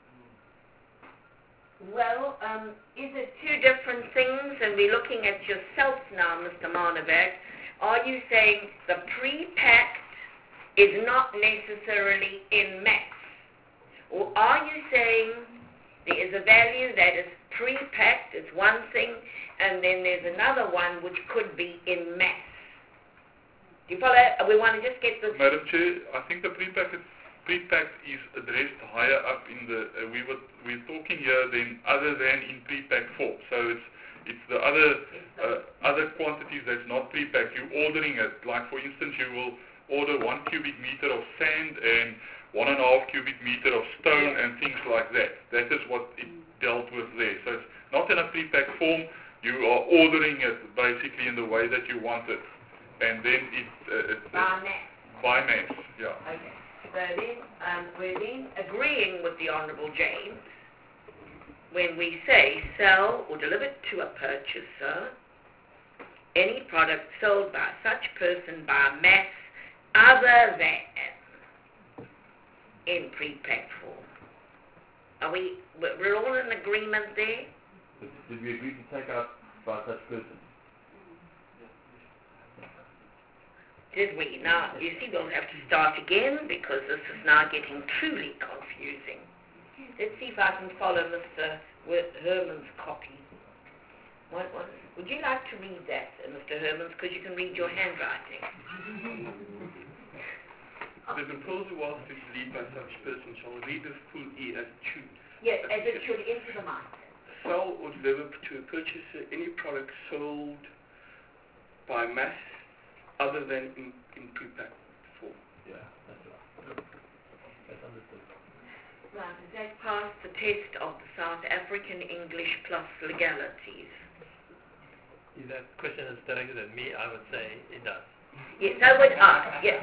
Well, um, is it two different things? And we're looking at yourself now, Mister Marnovac. Are you saying the pre-packed is not necessarily in mass? Or are you saying there is a value that is pre-packed, it's one thing, and then there's another one which could be in mass? Do you follow? We want to just get this. Madam Chair, I think the pre-packed pre-packed is addressed higher up in the. Uh, we were we're talking here then other than in pre-packed form. So it's it's the other uh, other quantities that's not pre-packed. You're ordering it. Like for instance, you will order one cubic meter of sand and one and a half cubic meter of stone and things like that. That is what it dealt with there. So it's not in a pre-packed form. You are ordering it basically in the way that you want it, and then it, uh, it By mass. by mass. Yeah. Okay. So then, um, we're then agreeing with the Honourable James when we say sell or deliver to a purchaser any product sold by such person by mass other than in pre-packed form. Are we, we're all in agreement there? But did we agree to take out by such person? Did we? Now, you see, we'll have to start again because this is now getting truly confusing. Let's see if I can follow Mister Herman's copy. What, what, would you like to read that, uh, Mister Hermans, because you can read your handwriting? The proposal was to delete by such person. Shall I read the full E as it should? Yes, as it should into the market. Sell or deliver to a purchaser any product sold by mass other than in, in pre-packed form. Yeah, that's right. That's understood. Right, does that pass the test of the South African English plus legalities? If that question is directed at me, I would say it does. Yes, I would ask, yes.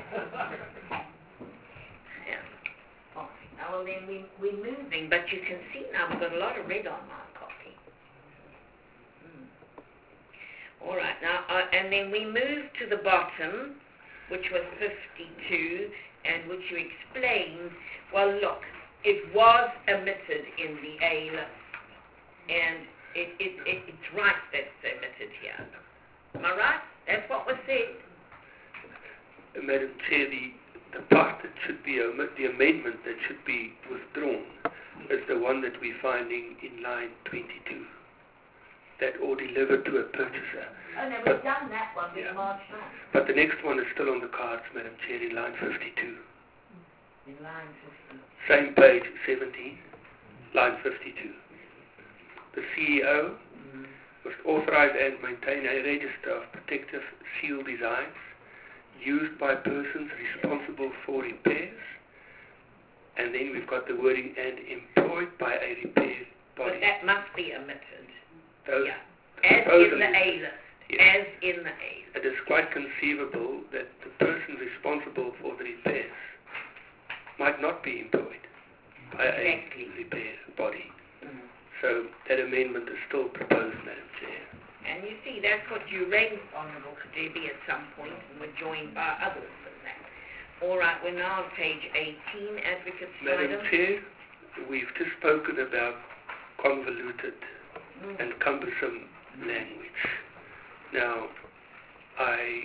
Yeah. Oh, now, well then we, we're moving, but you can see now we've got a lot of red on my copy. Mm. All right, now, uh, and then we move to the bottom, which was fifty-two, and which you explained, well, look, it was omitted in the A list, and it, it, it, it's right that it's omitted here. Am I right? That's what was said. Uh, Madam Chair, the, the part that should be omit, the amendment that should be withdrawn is the one that we're finding in line twenty-two. That or delivered to a purchaser. Oh no, we've But- done that one with Yeah. March ninth. But the next one is still on the cards, Madam Chair, in line fifty-two. In line fifty. Same page, seventeen, line fifty-two. The C E O must authorize and maintain a register of protective seal designs used by persons responsible for repairs. And then we've got the wording and employed by a repair But body. that must be omitted. Those Yeah. As in supposedly- the A list. Yes. As in the A list. It is quite conceivable that the person responsible for the repairs might not be employed by Exactly. a repair body. Mm. So that amendment is still proposed, Madam Chair. And And you see, that's what you raised, Honourable Kadebi, at some point, and were joined by others than that. All right, we're now on page eighteen, Advocate Strider. Madam Chair, we've just spoken about convoluted Mm. and cumbersome language. Now, I,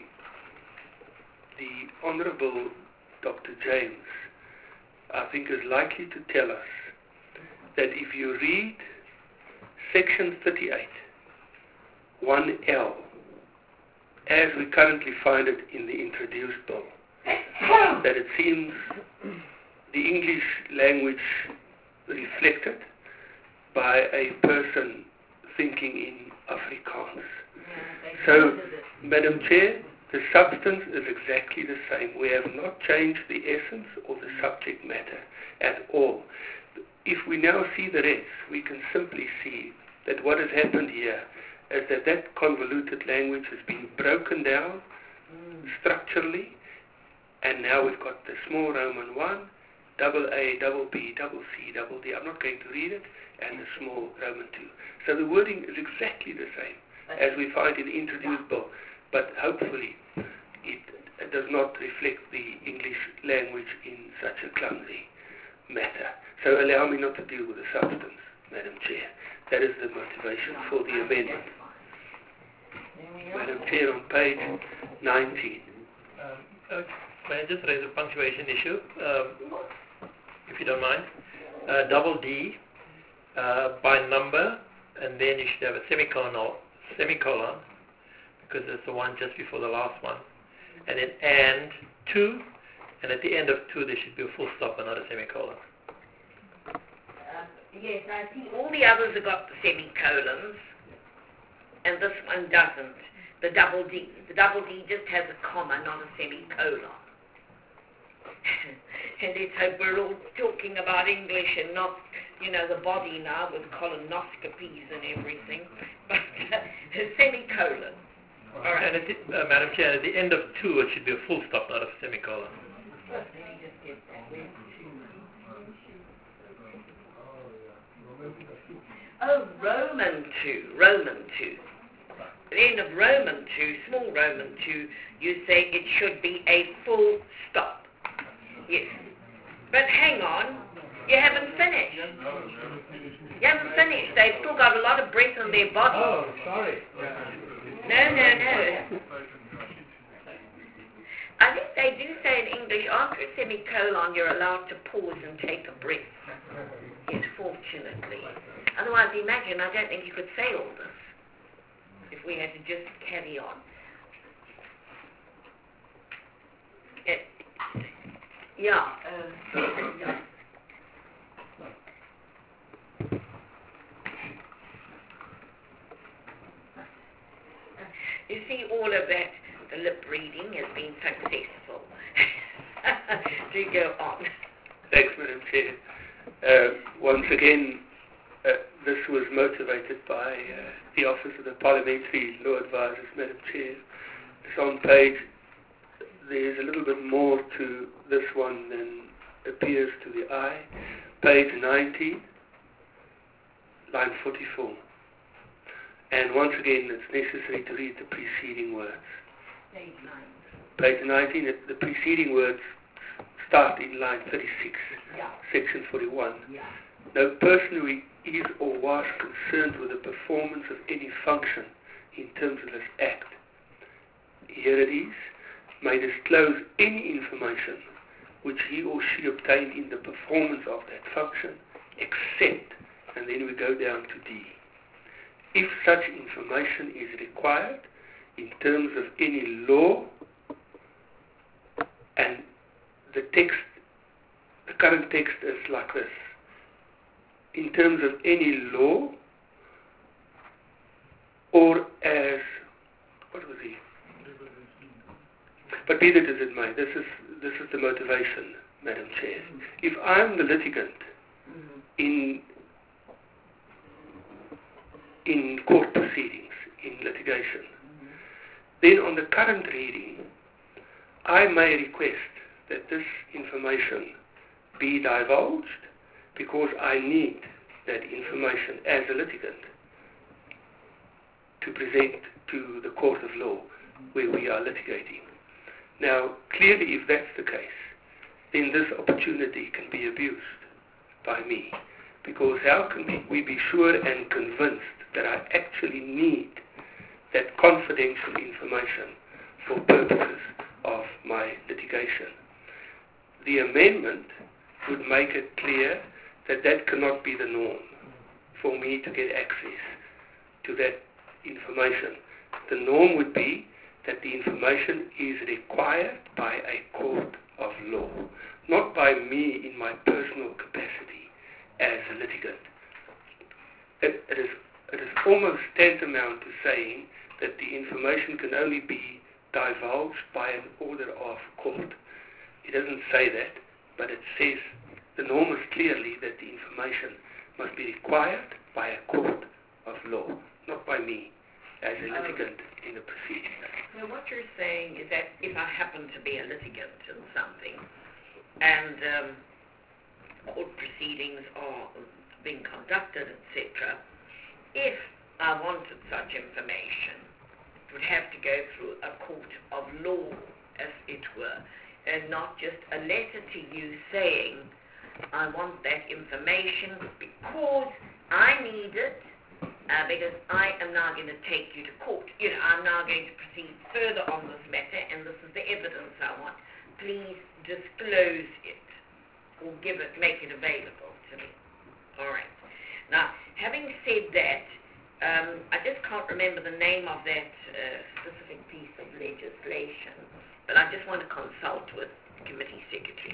the Honourable Doctor James, I think is likely to tell us that if you read section thirty-eight, one L, as we currently find it in the introduced bill, that it seems the English language reflected by a person thinking in Afrikaans. Yeah, So, Madam Chair, the substance is exactly the same. We have not changed the essence or the subject matter at all. If we now see the rest, we can simply see that what has happened here is that that convoluted language has been broken down Mm. structurally, and now we've got the small Roman one, double A, double B, double C, double D. I'm not going to read it, and the small Roman two. So the wording is exactly the same as we find in the introduced bill, but hopefully it, it does not reflect the English language in such a clumsy matter. So allow me not to deal with the substance, Madam Chair. That is the motivation for the amendment. Madam Chair, on page nineteen. Um, uh, may I just raise a punctuation issue, um, if you don't mind? Uh, double D, uh, by number, and then you should have a semicolon, semicolon, because it's the one just before the last one. And then and two, and at the end of two there should be a full stop and not a semicolon. Uh, yes, I think All the others have got the semicolons, and this one doesn't. The double D. The double D just has a comma, not a semicolon. And let's hope we're all talking about English and not, you know, the body now with colonoscopies and everything. But uh, a semicolon. All right. And at the, uh, Madam Chair, at the end of two it should be a full stop, not a semicolon. let me just get that. Where's two? Oh, Roman two. Roman two. At the end of Roman two, small Roman two, you say it should be a full stop. Yes. But hang on, you haven't finished. You haven't finished. They've still got a lot of breath on their body. Oh, sorry. No, no, no. I think they do say in English, after a semicolon, you're allowed to pause and take a breath. Yes, fortunately. Otherwise, imagine, I don't think you could say all this if we had to just carry on. It, yeah. Uh, yeah. You see, all of that, the lip reading has been successful. Do go on. Thanks, Madam Chair. Uh, once again, uh, this was motivated by uh, the Office of the Parliamentary Law Advisors, Madam Chair. It's on page, there's a little bit more to this one than appears to the eye. Page nineteen, line forty-four. And once again, it's necessary to read the preceding words. Page nine. Page nineteen, it- the preceding words start in line thirty-six, Yeah. section forty-one. Yeah. No person who is or was concerned with the performance of any function in terms of this act, here it is, may disclose any information which he or she obtained in the performance of that function, except, and then we go down to D, if such information is required in terms of any law, and the text, the current text is like this, in terms of any law, or as, what was he? But be that as it may, this is, this is the motivation, Madam Chair. If I'm the litigant Mm-hmm. in, in court proceedings, in litigation, Mm-hmm. then on the current reading, I may request that this information be divulged because I need that information as a litigant. to present to the court of law where we are litigating. Now, clearly, if that's the case, then this opportunity can be abused by me, because how can we be sure and convinced that I actually need that confidential information for purposes of my litigation? The amendment would make it clear that that cannot be the norm for me to get access to that information. The norm would be that the information is required by a court of law, not by me in my personal capacity as a litigant. It, it, is, it is almost tantamount to saying that the information can only be divulged by an order of court. It doesn't say that, but it says the norm is clearly that the information must be required by a court of law, not by me as a litigant in a proceeding. Now, what you're saying is that if I happen to be a litigant in something, and um, court proceedings are being conducted, et cetera, if I wanted such information, it would have to go through a court of law, as it were, and not just a letter to you saying, I want that information because I need it, uh, because I am now going to take you to court. You know, I'm now going to proceed further on this matter, and this is the evidence I want. Please disclose it, or give it, make it available to me. All right. Now, having said that, um, I just can't remember the name of that uh, specific piece of legislation, but I just want to consult with the committee secretary.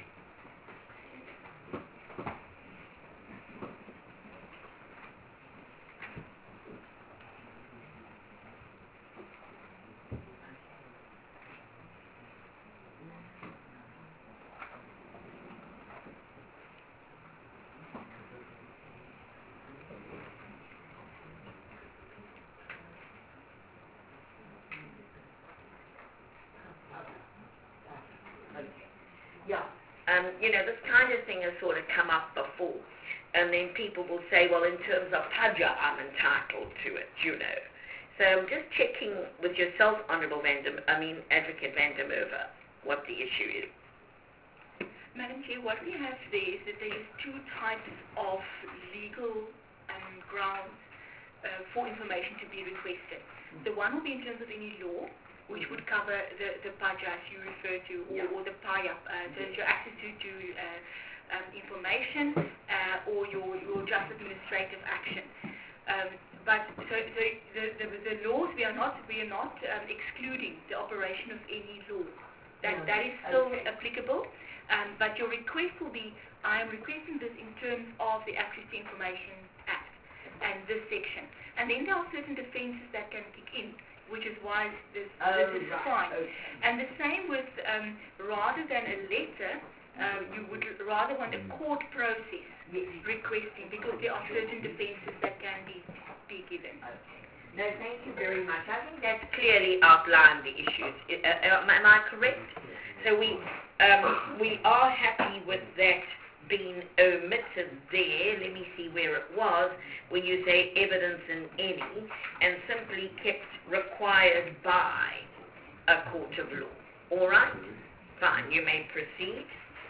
Um, you know, this kind of thing has sort of come up before. And then people will say, well, in terms of Padja, I'm entitled to it, you know. So I'm just checking with yourself, Honourable Van der, I mean, Advocate Van der Merwe, what the issue is. Madam Chair, what we have there is that there is two types of legal um, grounds uh, for information to be requested. The one will be in terms of any law, which would cover the, the Padja, as you refer to, or, yeah. or the P A Y A P, uh, so your access to, to uh, um, information uh, or your, your just administrative action. Um, but so, so the, the, the laws, we are not, we are not um, excluding the operation of any law. That, that is still okay. applicable, um, but your request will be, I am requesting this in terms of the Access to Information Act and this section. And then there are certain defences that can kick in, which is why this, oh, this is right. fine. Okay. And the same with, um, rather than a letter, um, you would rather want a court process yes. requesting, because there are certain defences that can be, be given. Okay. No, thank you very much. I think that's Clearly outlined the issues. Uh, am I correct? So we, um, we are happy with that being omitted there. Let me see where it was, when you say evidence in any, and simply kept required by a court of law. All right? Fine, you may proceed.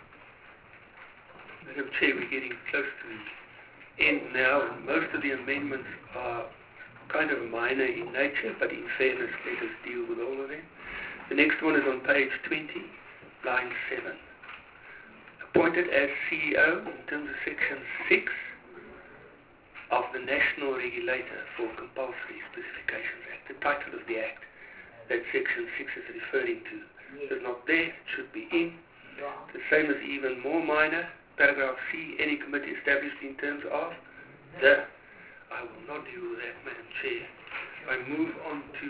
Madam Chair, we're getting close to the end now, and most of the amendments are kind of minor in nature, but in fairness, let us deal with all of them. The next one is on page twenty, line seven. Appointed as C E O in terms of section six of the National Regulator for Compulsory Specifications Act. The title of the act that section six is referring to is not there, it should be in. The same is even more minor, paragraph C, any committee established in terms of the. I will not deal with that, Madam Chair. I move on to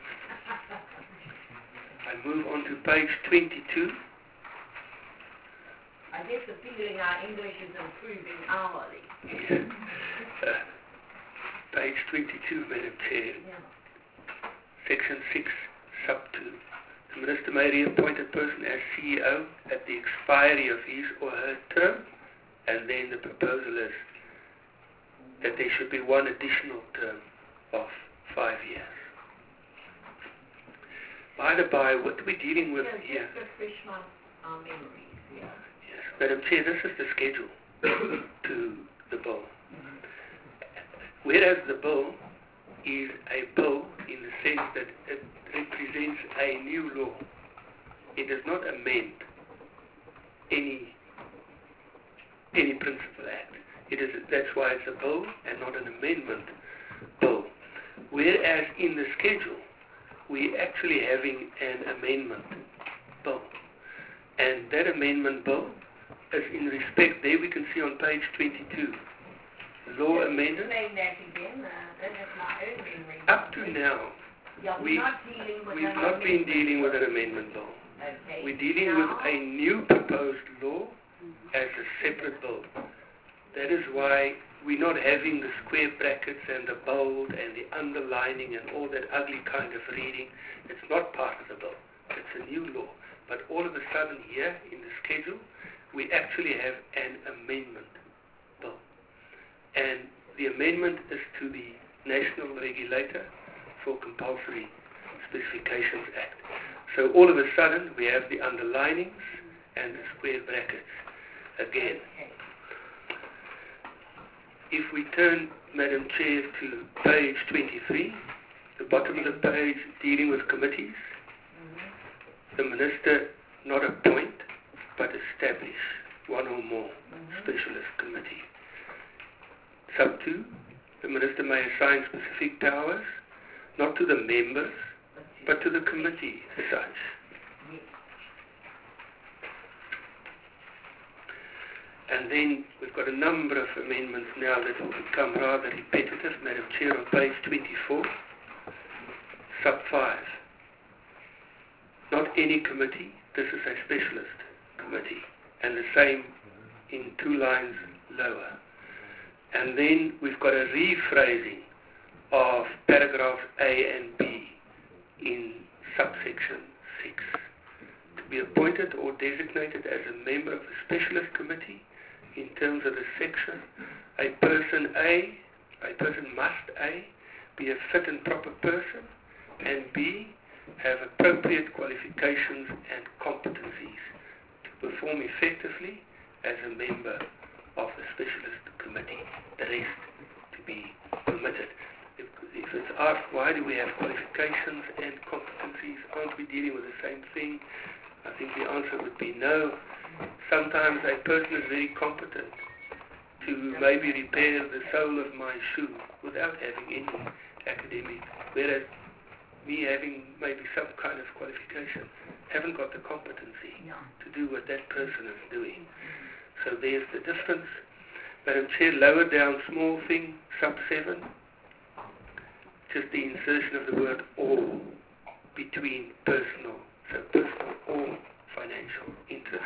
I move on to page twenty-two. I get the feeling our English is improving hourly. Yeah. Uh, page twenty-two, Madam Chair. Yeah. Section six, sub two. The Minister may reappoint a person as C E O at the expiry of his or her term, and then the proposal is that there should be one additional term of five years. By the by, what we're dealing with So here... just refresh my our memories, yeah. Yes, Madam Chair, this is the schedule to the bill. Whereas the bill is a bill in the sense that it represents a new law. It does not amend any any principal act. It is, that's why it's a bill and not an amendment bill. Whereas in the schedule, we're actually having an amendment bill. And that amendment bill is in respect, there we can see on page twenty-two, law Just amended. explain that again, uh, that is my own memory. Up to now, Yeah, we're we- not dealing with we've an not been amendment. dealing with an amendment bill. Okay. We're dealing Now, with a new proposed law as a separate bill. That is why we're not having the square brackets and the bold and the underlining and all that ugly kind of reading. It's not part of the bill. It's a new law. But all of a sudden here in the schedule, we actually have an amendment bill. And the amendment is to the National Regulator for Compulsory Specifications Act. So all of a sudden we have the underlinings and the square brackets again. okay. If we turn, Madam Chair, to page twenty-three, the bottom of the page dealing with committees, Mhm. the Minister not appoint but establish one or more Mhm. specialist committee. Sub two, the Minister may assign specific powers not to the members but to the committee as such. Yes. And then we've got a number of amendments now that will become rather repetitive. Madam Chair, on page twenty-four, sub five. Not any committee, this is a specialist committee. And the same in two lines lower. And then we've got a rephrasing of paragraphs A and B in subsection six. To be appointed or designated as a member of a specialist committee in terms of the section, a person A, a person must A, be a fit and proper person, and B, have appropriate qualifications and competencies to perform effectively as a member of the specialist committee. The rest to be omitted. If, if it's asked why do we have qualifications and competencies, aren't we dealing with the same thing? I think the answer would be no. Sometimes a person is very competent to maybe repair the sole of my shoe without having any academic, whereas me having maybe some kind of qualification haven't got the competency No. to do what that person is doing. So there's the difference. Madam Chair, lower down, small thing, sub seven, just the insertion of the word or between personal, so personal or financial interest.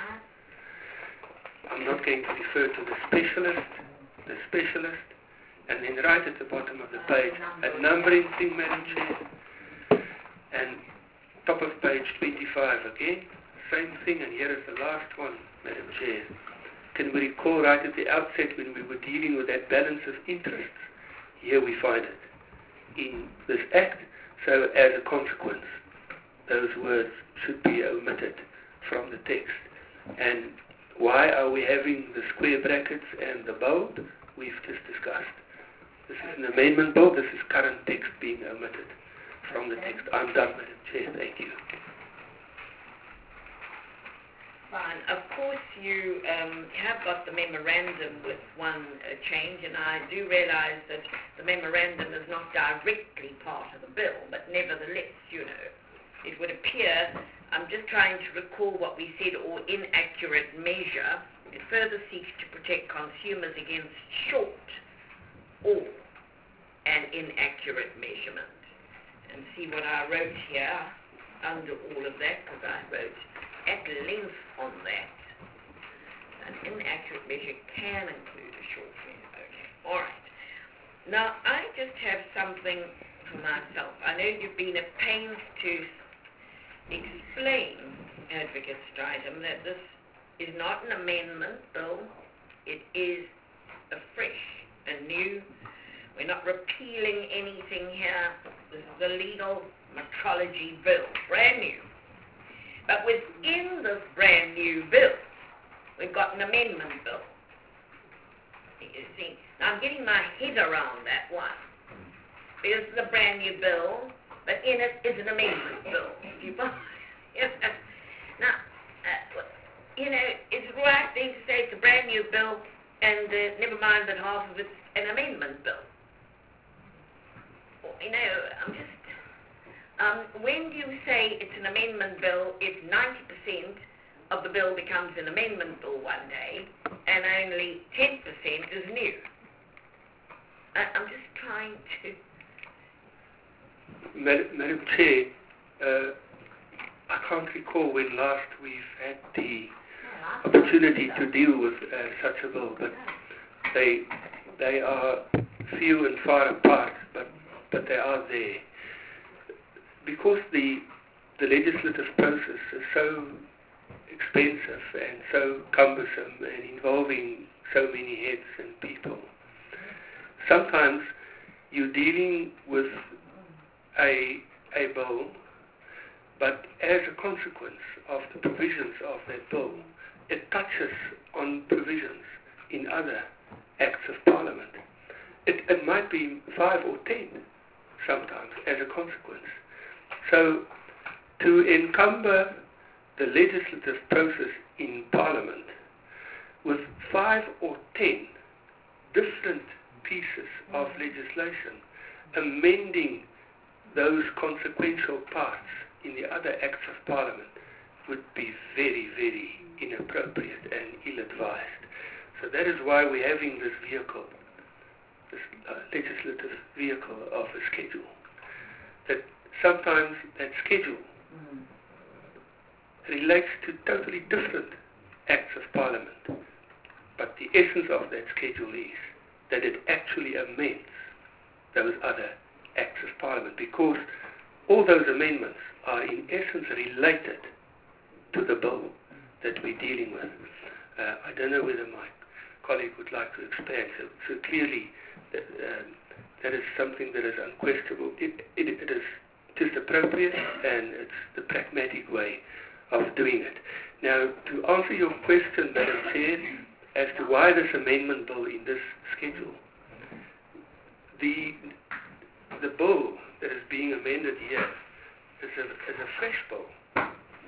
I'm not going to refer to the specialist, the specialist, and then right at the bottom of the page, a numbering thing, Madam Chair, and top of page twenty-five again, same thing, and here is the last one, Madam Chair. Can we recall right at the outset when we were dealing with that balance of interests? Here we find it in this act, so as a consequence, those words should be omitted from the text. And why are we having the square brackets and the bold? We've just discussed. This is an amendment bill, this is current text being omitted from the text. I'm done, Madam Chair, thank you. Fine. Of course, you um, have got the memorandum with one uh, change, and I do realise that the memorandum is not directly part of the bill, but nevertheless, you know, it would appear, I'm just trying to recall what we said, or inaccurate measure. It further seeks to protect consumers against short or an inaccurate measurement. And see what I wrote here under all of that, because I wrote at length on that. An inaccurate measure can include a short measure. Okay, all right. Now, I just have something for myself. I know you've been at pains to explain, Advocate Strydom, that this is not an amendment bill. It is a fresh, a new We're not repealing anything here. This is a legal metrology bill, brand new. But within this brand new bill, we've got an amendment bill. You see, now I'm getting my head around that one. This is a brand new bill, but in it is an amendment bill. You follow? Now, uh, you know, it's right thing to say it's a brand new bill, and uh, never mind that half of it's an amendment bill. You know, I'm just, um, when you say it's an amendment bill, if ninety percent of the bill becomes an amendment bill one day, and only ten percent is new. I, I'm just trying to... Madam, Madam Chair, uh, I can't recall when last we've had the opportunity to deal with uh, such a bill, but they they are few and far apart, but but they are there. Because the the legislative process is so expensive and so cumbersome and involving so many heads and people, sometimes you're dealing with a a bill, but as a consequence of the provisions of that bill, it touches on provisions in other acts of Parliament. It, it might be five or ten sometimes as a consequence. So to encumber the legislative process in Parliament with five or ten different pieces of legislation, amending those consequential parts in the other acts of Parliament, would be very, very inappropriate and ill-advised. So that is why we're having this vehicle, this uh, legislative vehicle of a schedule. That sometimes that schedule mm. relates to totally different acts of Parliament. But the essence of that schedule is that it actually amends those other acts of Parliament, because all those amendments are in essence related to the bill that we're dealing with. Uh, I don't know whether my colleague would like to expand. So, so clearly, that, um, that is something that is unquestionable. It, it, it is just appropriate, and it's the pragmatic way of doing it. Now, to answer your question, Madam Chair, as to why this amendment bill in this schedule, the the bill that is being amended here is a, is a fresh bill.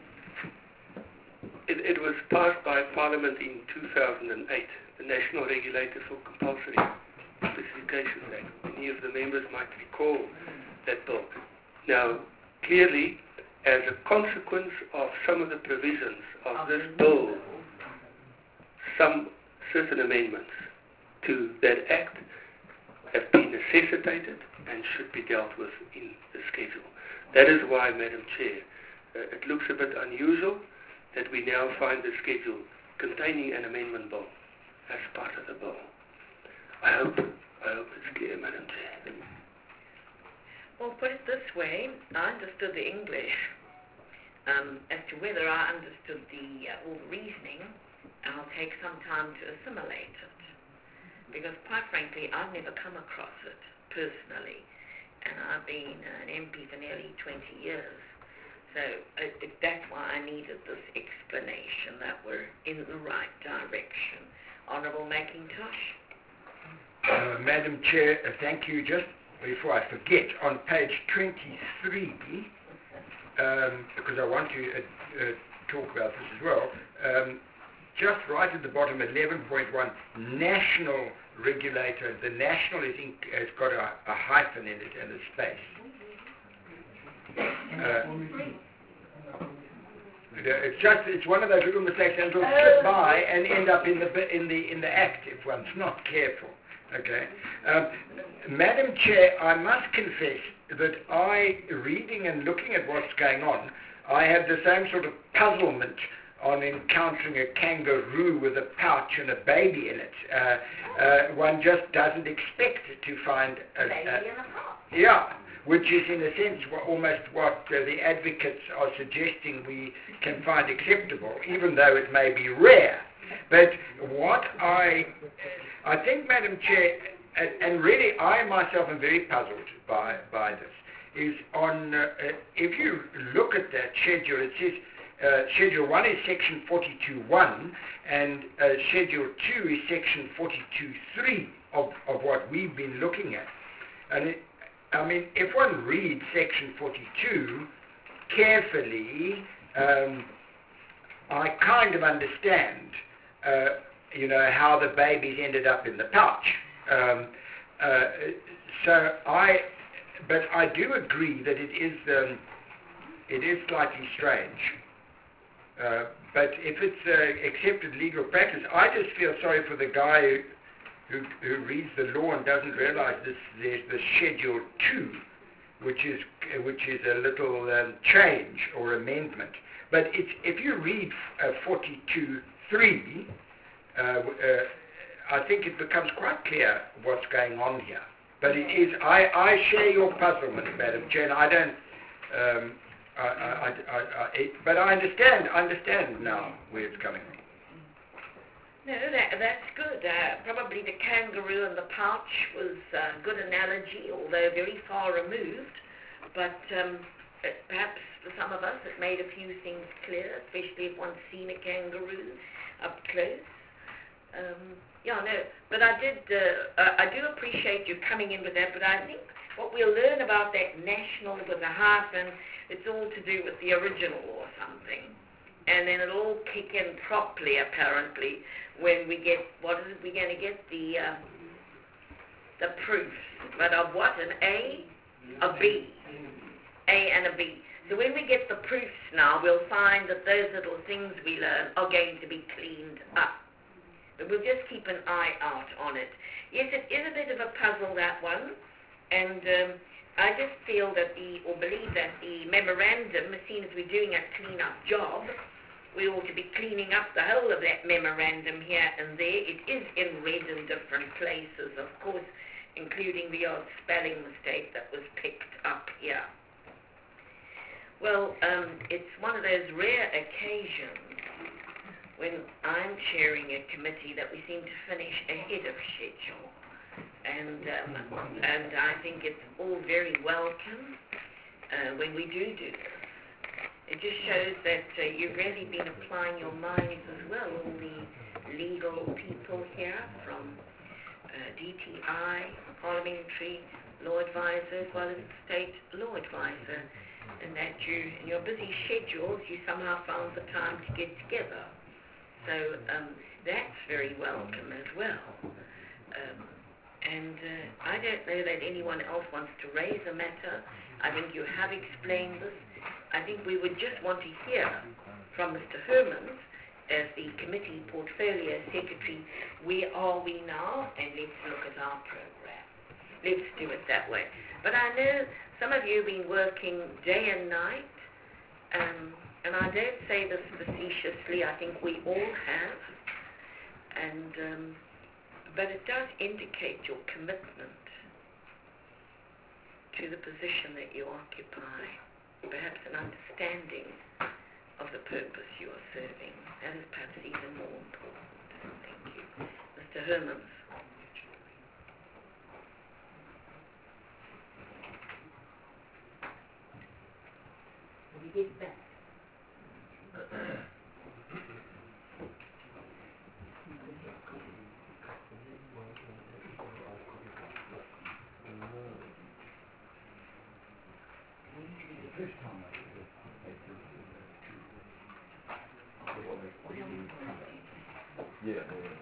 It, it was passed by Parliament in two thousand eight, the National Regulator for Compulsory Specifications Act. Many of the members might recall that bill. Now, clearly, as a consequence of some of the provisions of this bill, some certain amendments to that act have been necessitated and should be dealt with in the schedule. That is why, Madam Chair, uh, it looks a bit unusual that we now find the schedule containing an amendment bill as part of the bill. I hope, I hope it's clear, Madam Chair. Well, put it this way, I understood the English. Um, as to whether I understood the uh, all the reasoning, I'll take some time to assimilate it. Because quite frankly, I've never come across it personally. And I've been an M P for nearly twenty years. So uh, it, that's why I needed this explanation that we're in the right direction. Honourable McIntosh. Uh, Madam Chair, uh, thank you. Just before I forget, on page twenty-three, um, because I want to uh, uh, talk about this as well, um, just right at the bottom, eleven point one, national regulator. The national is in, has got a, a hyphen in it and a space. Uh, it's just it's one of those little mistakes, and it'll slip by and end up in the in the in the act if one's not careful. Okay, um, Madam Chair, I must confess that I, reading and looking at what's going on, I had the same sort of puzzlement on encountering a kangaroo with a pouch and a baby in it. Uh, uh, one just doesn't expect to find a, a baby in a pouch. Yeah, which is in a sense what, almost what uh, the advocates are suggesting we can find acceptable, even though it may be rare. But what I, I think, Madam Chair, and, and really, I myself am very puzzled by, by this. Is on, uh, uh, if you look at that schedule, it says uh, Schedule one is Section forty-two one, and uh, Schedule two is Section forty-two three of, of what we've been looking at. And it, I mean, if one reads Section forty-two carefully, um, I kind of understand, uh, you know, how the babies ended up in the pouch. Um, uh, so I, but I do agree that it is, um, it is slightly strange. Uh, but if it's uh, accepted legal practice, I just feel sorry for the guy who, who reads the law and doesn't realize this. There's the Schedule two, which is which is a little um, change or amendment. But it's, if you read uh, forty-two three, uh, uh, I think it becomes quite clear what's going on here. But it is, I, I share your puzzlement, Madam Chair, and I don't, um, I, I, I, I, it, but I understand, I understand now where it's coming from. No, that, that's good. Uh, probably the kangaroo and the pouch was a good analogy, although very far removed. But um, it, perhaps for some of us it made a few things clear, especially if one's seen a kangaroo up close. Um, yeah, no, but I did, uh, uh, I do appreciate you coming in with that, but I think what we'll learn about that national with a hyphen, it's all to do with the original or something. And then it'll all kick in properly, apparently, when we get, what is it, we're going to get the, uh, the proofs, but of what, an A, a B, A and a B. So when we get the proofs now, we'll find that those little things we learn are going to be cleaned up. But we'll just keep an eye out on it. Yes, it is a bit of a puzzle, that one, and um, I just feel that the, or believe that the memorandum, as soon as we're doing a clean-up job, we ought to be cleaning up the whole of that memorandum here and there. It is in red in different places, of course, including the odd spelling mistake that was picked up here. Well, um, it's one of those rare occasions when I'm chairing a committee that we seem to finish ahead of schedule. And, um, and I think it's all very welcome uh, when we do do this. It just shows that uh, you've really been applying your minds as well, all the legal people here from uh, D T I, parliamentary law advisor, as well as state law advisor, and that you, in your busy schedules, you somehow found the time to get together. So um, that's very welcome as well. Um, and uh, I don't know that anyone else wants to raise a matter. I think you have explained this. I think we would just want to hear from Mister Hermans, as the committee portfolio secretary, where are we now, and let's look at our program. Let's do it that way. But I know some of you have been working day and night, um, and I don't say this facetiously, I think we all have, and um, but it does indicate your commitment to the position that you occupy, perhaps an understanding of the purpose you are serving. That is perhaps even more important. Thank you. Mister Hermans. Will you get back? Yeah.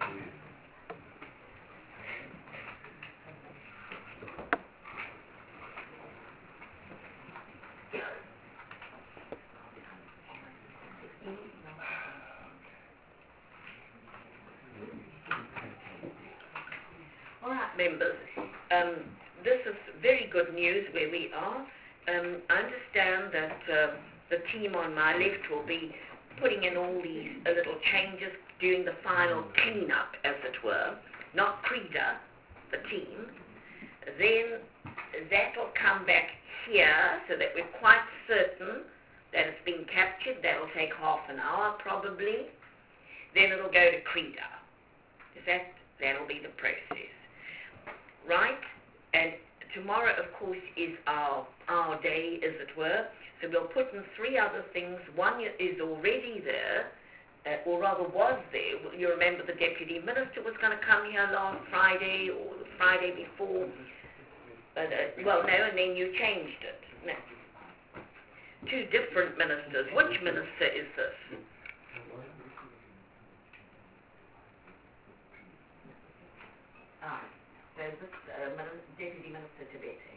All right, members. Um, this is very good news where we are. Um, I understand that uh, the team on my left will be putting in all these uh, little changes, doing the final clean-up, as it were, not CREDA, the team. Then that will come back here so that we're quite certain that it's been captured. That will take half an hour probably. Then it'll go to CREDA. Is that, that'll be the process. right? And tomorrow, of course, is our, our day, as it were. So we'll put in three other things. One is already there, uh, or rather was there. You remember the Deputy Minister was going to come here last Friday, or the Friday before. But, uh, well, no, and then you changed it. No. Two different ministers. Which minister is this? Ah, there's this uh, Deputy Minister Tibete.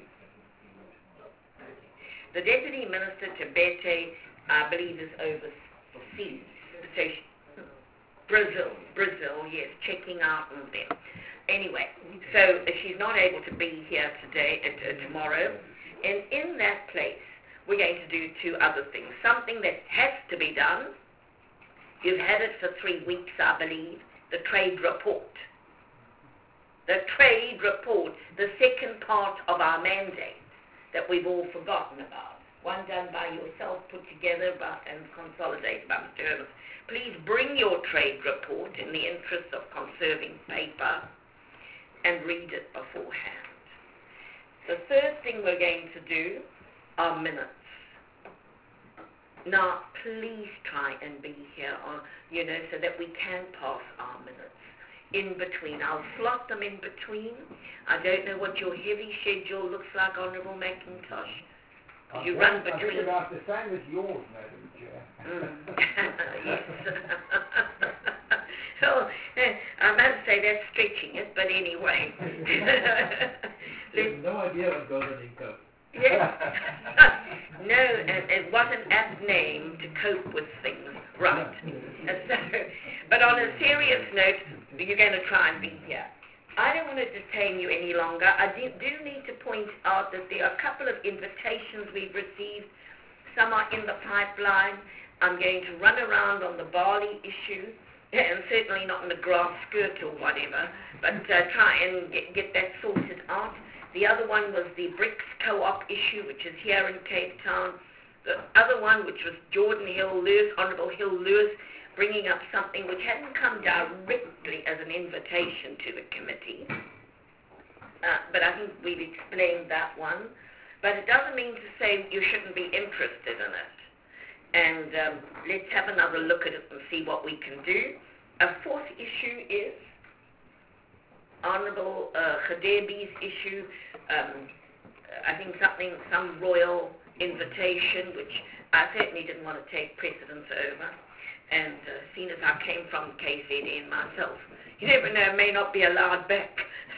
The Deputy Minister Tibete, I believe, is overseas. So she, Brazil, Brazil, yes, checking out and them. Anyway, so she's not able to be here today, uh, tomorrow, and in that place, we're going to do two other things. Something that has to be done. You've had it for three weeks, I believe. The trade report. The trade report, the second part of our mandate that we've all forgotten about. One done by yourself, put together by, and consolidated by Mister Hermes. Please bring your trade report in the interest of conserving paper and read it beforehand. The third thing we're going to do are minutes. Now, please try and be here, on, you know, so that we can pass our minutes in between. I'll slot them in between. I don't know what your heavy schedule looks like, Honourable McIntosh. I You think- run I think between... about the same as yours, Madam Chair. Mm. Yes. So, eh, I must say that's stretching it, but anyway. There's no idea what goes on in cope. Yes. No, and it was an apt name to cope with things, right. And so, but on a serious note, you're going to try and be here. I don't want to detain you any longer. I do, do need to point out that there are a couple of invitations we've received. Some are in the pipeline. I'm going to run around on the barley issue, and certainly not in the grass skirt or whatever, but uh, try and get, get that sorted out. The other one was the BRICS co-op issue, which is here in Cape Town. The other one, which was Jordan Hill Lewis, Honourable Hill Lewis, bringing up something which hadn't come directly as an invitation to the committee. Uh, but I think we've explained that one. But it doesn't mean to say you shouldn't be interested in it. And um, let's have another look at it and see what we can do. A fourth issue is Honourable uh, Khadebi's issue. Um, I think something, some royal invitation, which I certainly didn't want to take precedence over. And uh, seeing as I came from K Z N myself, you never know, may not be allowed back.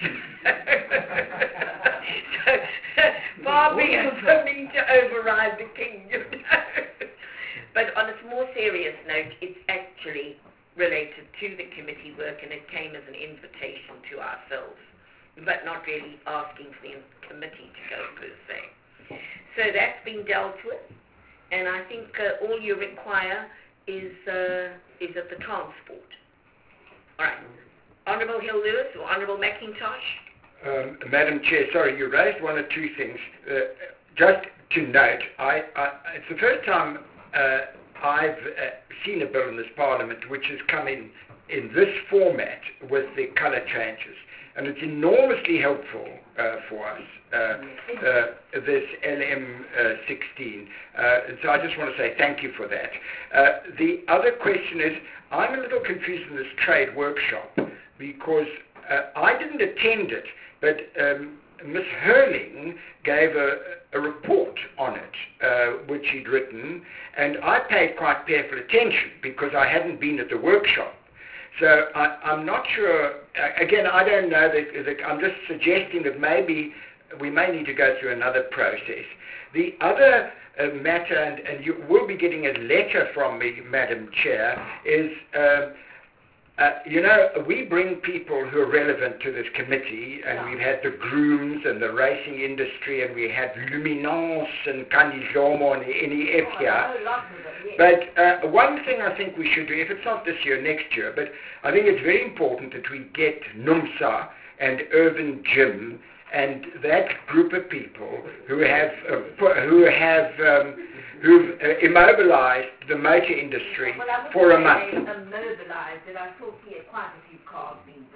So, far be it for me to override the king, you know. But on a more serious note, it's actually related to the committee work, and it came as an invitation to ourselves, but not really asking for the committee to go per se. So that's been dealt with, and I think uh, all you require is uh, is at the transport. All right. Honourable Hill Lewis or Honourable McIntosh? Um, Madam Chair, sorry, you raised one or two things. Uh, just to note, I, I, it's the first time uh, I've uh, seen a bill in this Parliament which has come in in this format with the colour changes. And it's enormously helpful uh, for us, uh, uh, this L M sixteen. Uh, so I just want to say thank you for that. Uh, the other question is, I'm a little confused in this trade workshop because uh, I didn't attend it, but um, Miz Hurling gave a, a report on it, uh, which he'd written, and I paid quite careful attention because I hadn't been at the workshop. So I, I'm not sure, again, I don't know, that, that I'm just suggesting that maybe we may need to go through another process. The other uh, matter, and, and you will be getting a letter from me, Madam Chair, is, um, uh, you know, we bring people who are relevant to this committee, and yeah. We've had the grooms and the racing industry, and we had Luminance and Kanizomo and N E F here. But uh, one thing I think we should do, if it's not this year, next year, but I think it's very important that we get NUMSA and Urban Gym and that group of people who have uh, who have um, who've uh, immobilized the motor industry well, for a month. month. Immobilized, and I thought he had quite a few cars being built.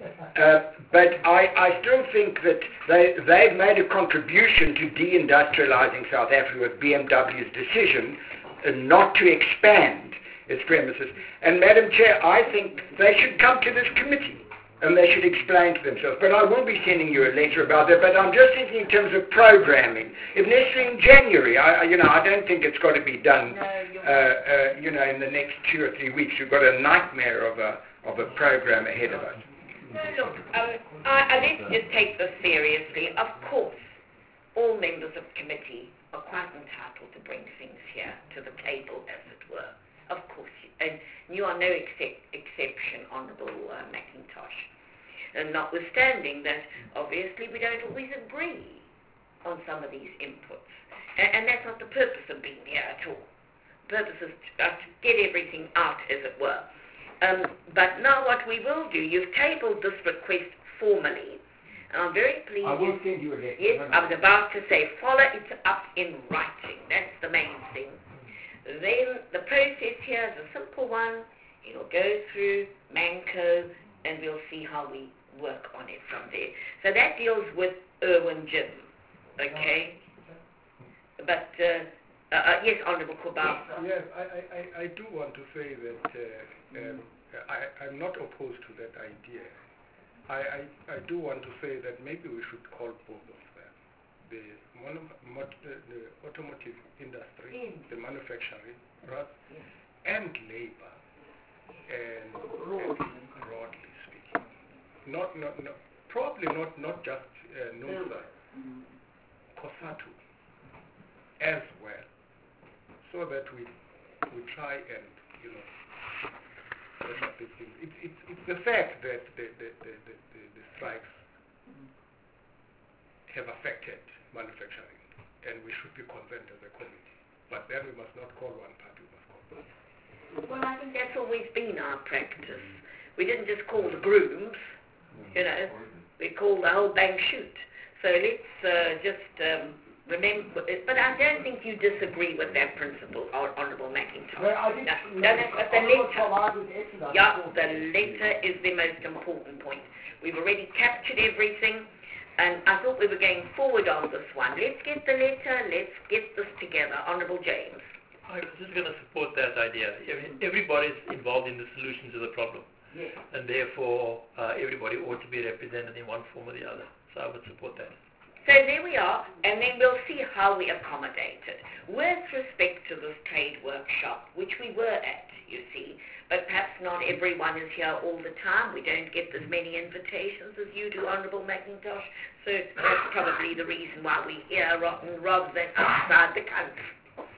Uh, but I, I still think that they, they've made a contribution to deindustrializing South Africa with B M W's decision uh, not to expand its premises. And Madam Chair, I think they should come to this committee and they should explain to themselves. But I will be sending you a letter about that. But I'm just thinking in terms of programming. If necessary in January, I, I- you know, I don't think it's got to be done, No, you're uh, uh, you know, in the next two or three weeks. We've got a nightmare of a of a program ahead of us. No, look, um, I, I, let's just take this seriously. Of course, all members of committee are quite entitled to bring things here to the table, as it were. Of course, you, and you are no excep- exception, Honourable uh, McIntosh. And notwithstanding that, obviously, we don't always agree on some of these inputs. And, and that's not the purpose of being here at all. The purpose is to, uh, to get everything out, as it were. Um, but now what we will do, you've tabled this request formally, and I'm very pleased. I will send you a letter. Yes, I was about to say, follow it up in writing. That's the main thing. Then the process here is a simple one. It'll go through Manco, and we'll see how we work on it from there. So that deals with Irwin Jim, okay? But, uh, uh, uh, yes, Honourable Kubal. Yes, I, I, I- I do want to say that uh, um, I, I'm not opposed to that idea. I, I, I do want to say that maybe we should call both of them. The, mono, mot, uh, the automotive industry, the manufacturing, right, and labor, and, and broadly speaking. Not, not, not, probably not, not just uh, NUMSA, COSATU as well, so that we we try and, you know, set up these things. It's, it's, it's the fact that the, the, the, the, the, the strikes have affected manufacturing, and we should be concerned as a committee. But then we must not call one party, we must call both. Well, I think that's always been our practice. We didn't just call the grooms, you know, we called the whole bang shoot. So let's uh, just um, remember, but I don't think you disagree with that principle, Hon- Honourable McIntosh. Well, I think No, no, no, but the Honourable letter, Collard was excellent. yeah, the letter is the most important point. We've already captured everything, and I thought we were going forward on this one. Let's get the letter, let's get this together. Honourable James. I was just going to support that idea. I mean, everybody's involved in the solution to the problem, Yes. and therefore uh, everybody ought to be represented in one form or the other. So I would support that. So there we are, and then we'll see how we accommodate it. With respect to this trade workshop, which we were at, you see, but perhaps not everyone is here all the time. We don't get as many invitations as you do, Honourable McIntosh, so that's probably the reason why we're here rather rather than outside the country.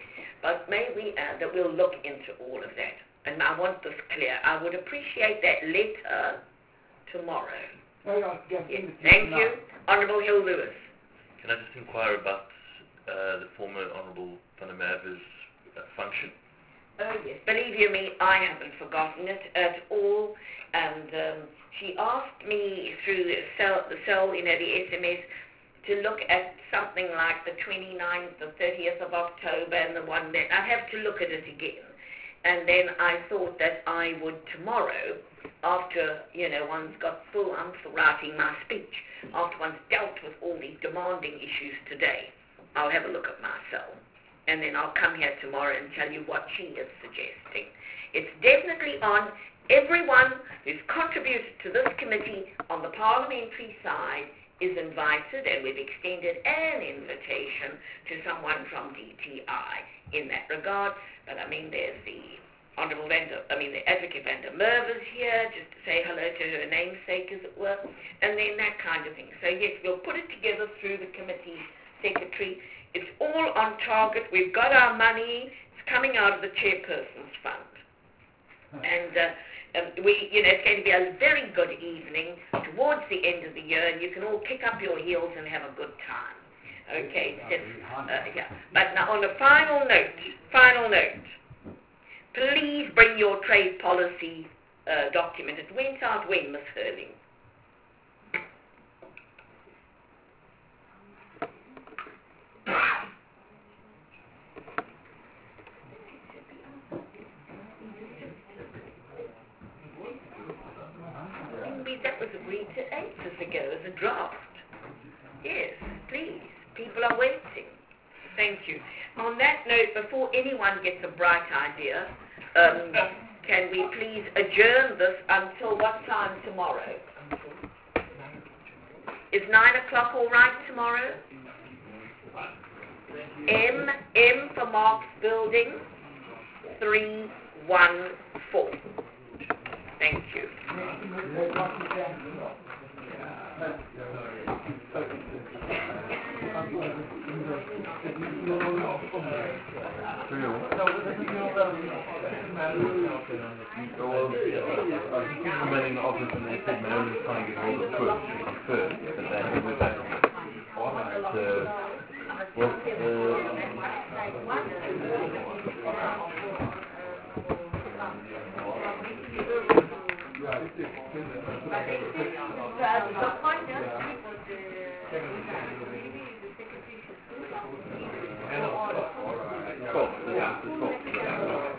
But may we add that we'll look into all of that. And I want this clear. I would appreciate that letter tomorrow. Oh, yeah, yes, Yes, yes, thank no. you. Honourable Hill Lewis. Can I just inquire about uh, the former Honourable Van der Merwe's uh, function? Oh yes, believe you me, I haven't forgotten it at all. And um, she asked me through the cell, the cell, you know, the S M S, to look at something like the twenty-ninth, the thirtieth of October, and the one that I'd have to look at it again. And then I thought that I would tomorrow, after, you know, one's got full, I'm still writing my speech, after one's dealt with all these demanding issues today, I'll have a look at my cell. And then I'll come here tomorrow and tell you what she is suggesting. It's definitely on. Everyone who's contributed to this committee on the parliamentary side is invited, and we've extended an invitation to someone from D T I in that regard. But I mean, there's the Honourable Vander, I mean, the Advocate Van der Merwe's here, just to say hello to her namesake, as it were, and then that kind of thing. So yes, we'll put it together through the committee secretary. It's all on target. We've got our money. It's coming out of the chairperson's fund. And uh, um, we, you know, it's going to be a very good evening towards the end of the year, and you can all kick up your heels and have a good time. Okay, just, uh, yeah. But now on a final note, final note, please bring your trade policy uh, document. It went out when, Miss Hurling? That was agreed it ages ago as a draft. Yes, please. People are waiting. Thank you. On that note, before anyone gets a bright idea, um, can we please adjourn this until what time tomorrow? Is nine o'clock all right tomorrow? M, M for Mark's Building, three one four. Thank you. I'm in the office and they said Malone was trying to get hold of Twitch first, but they haven't heard back from them. So, well, uh,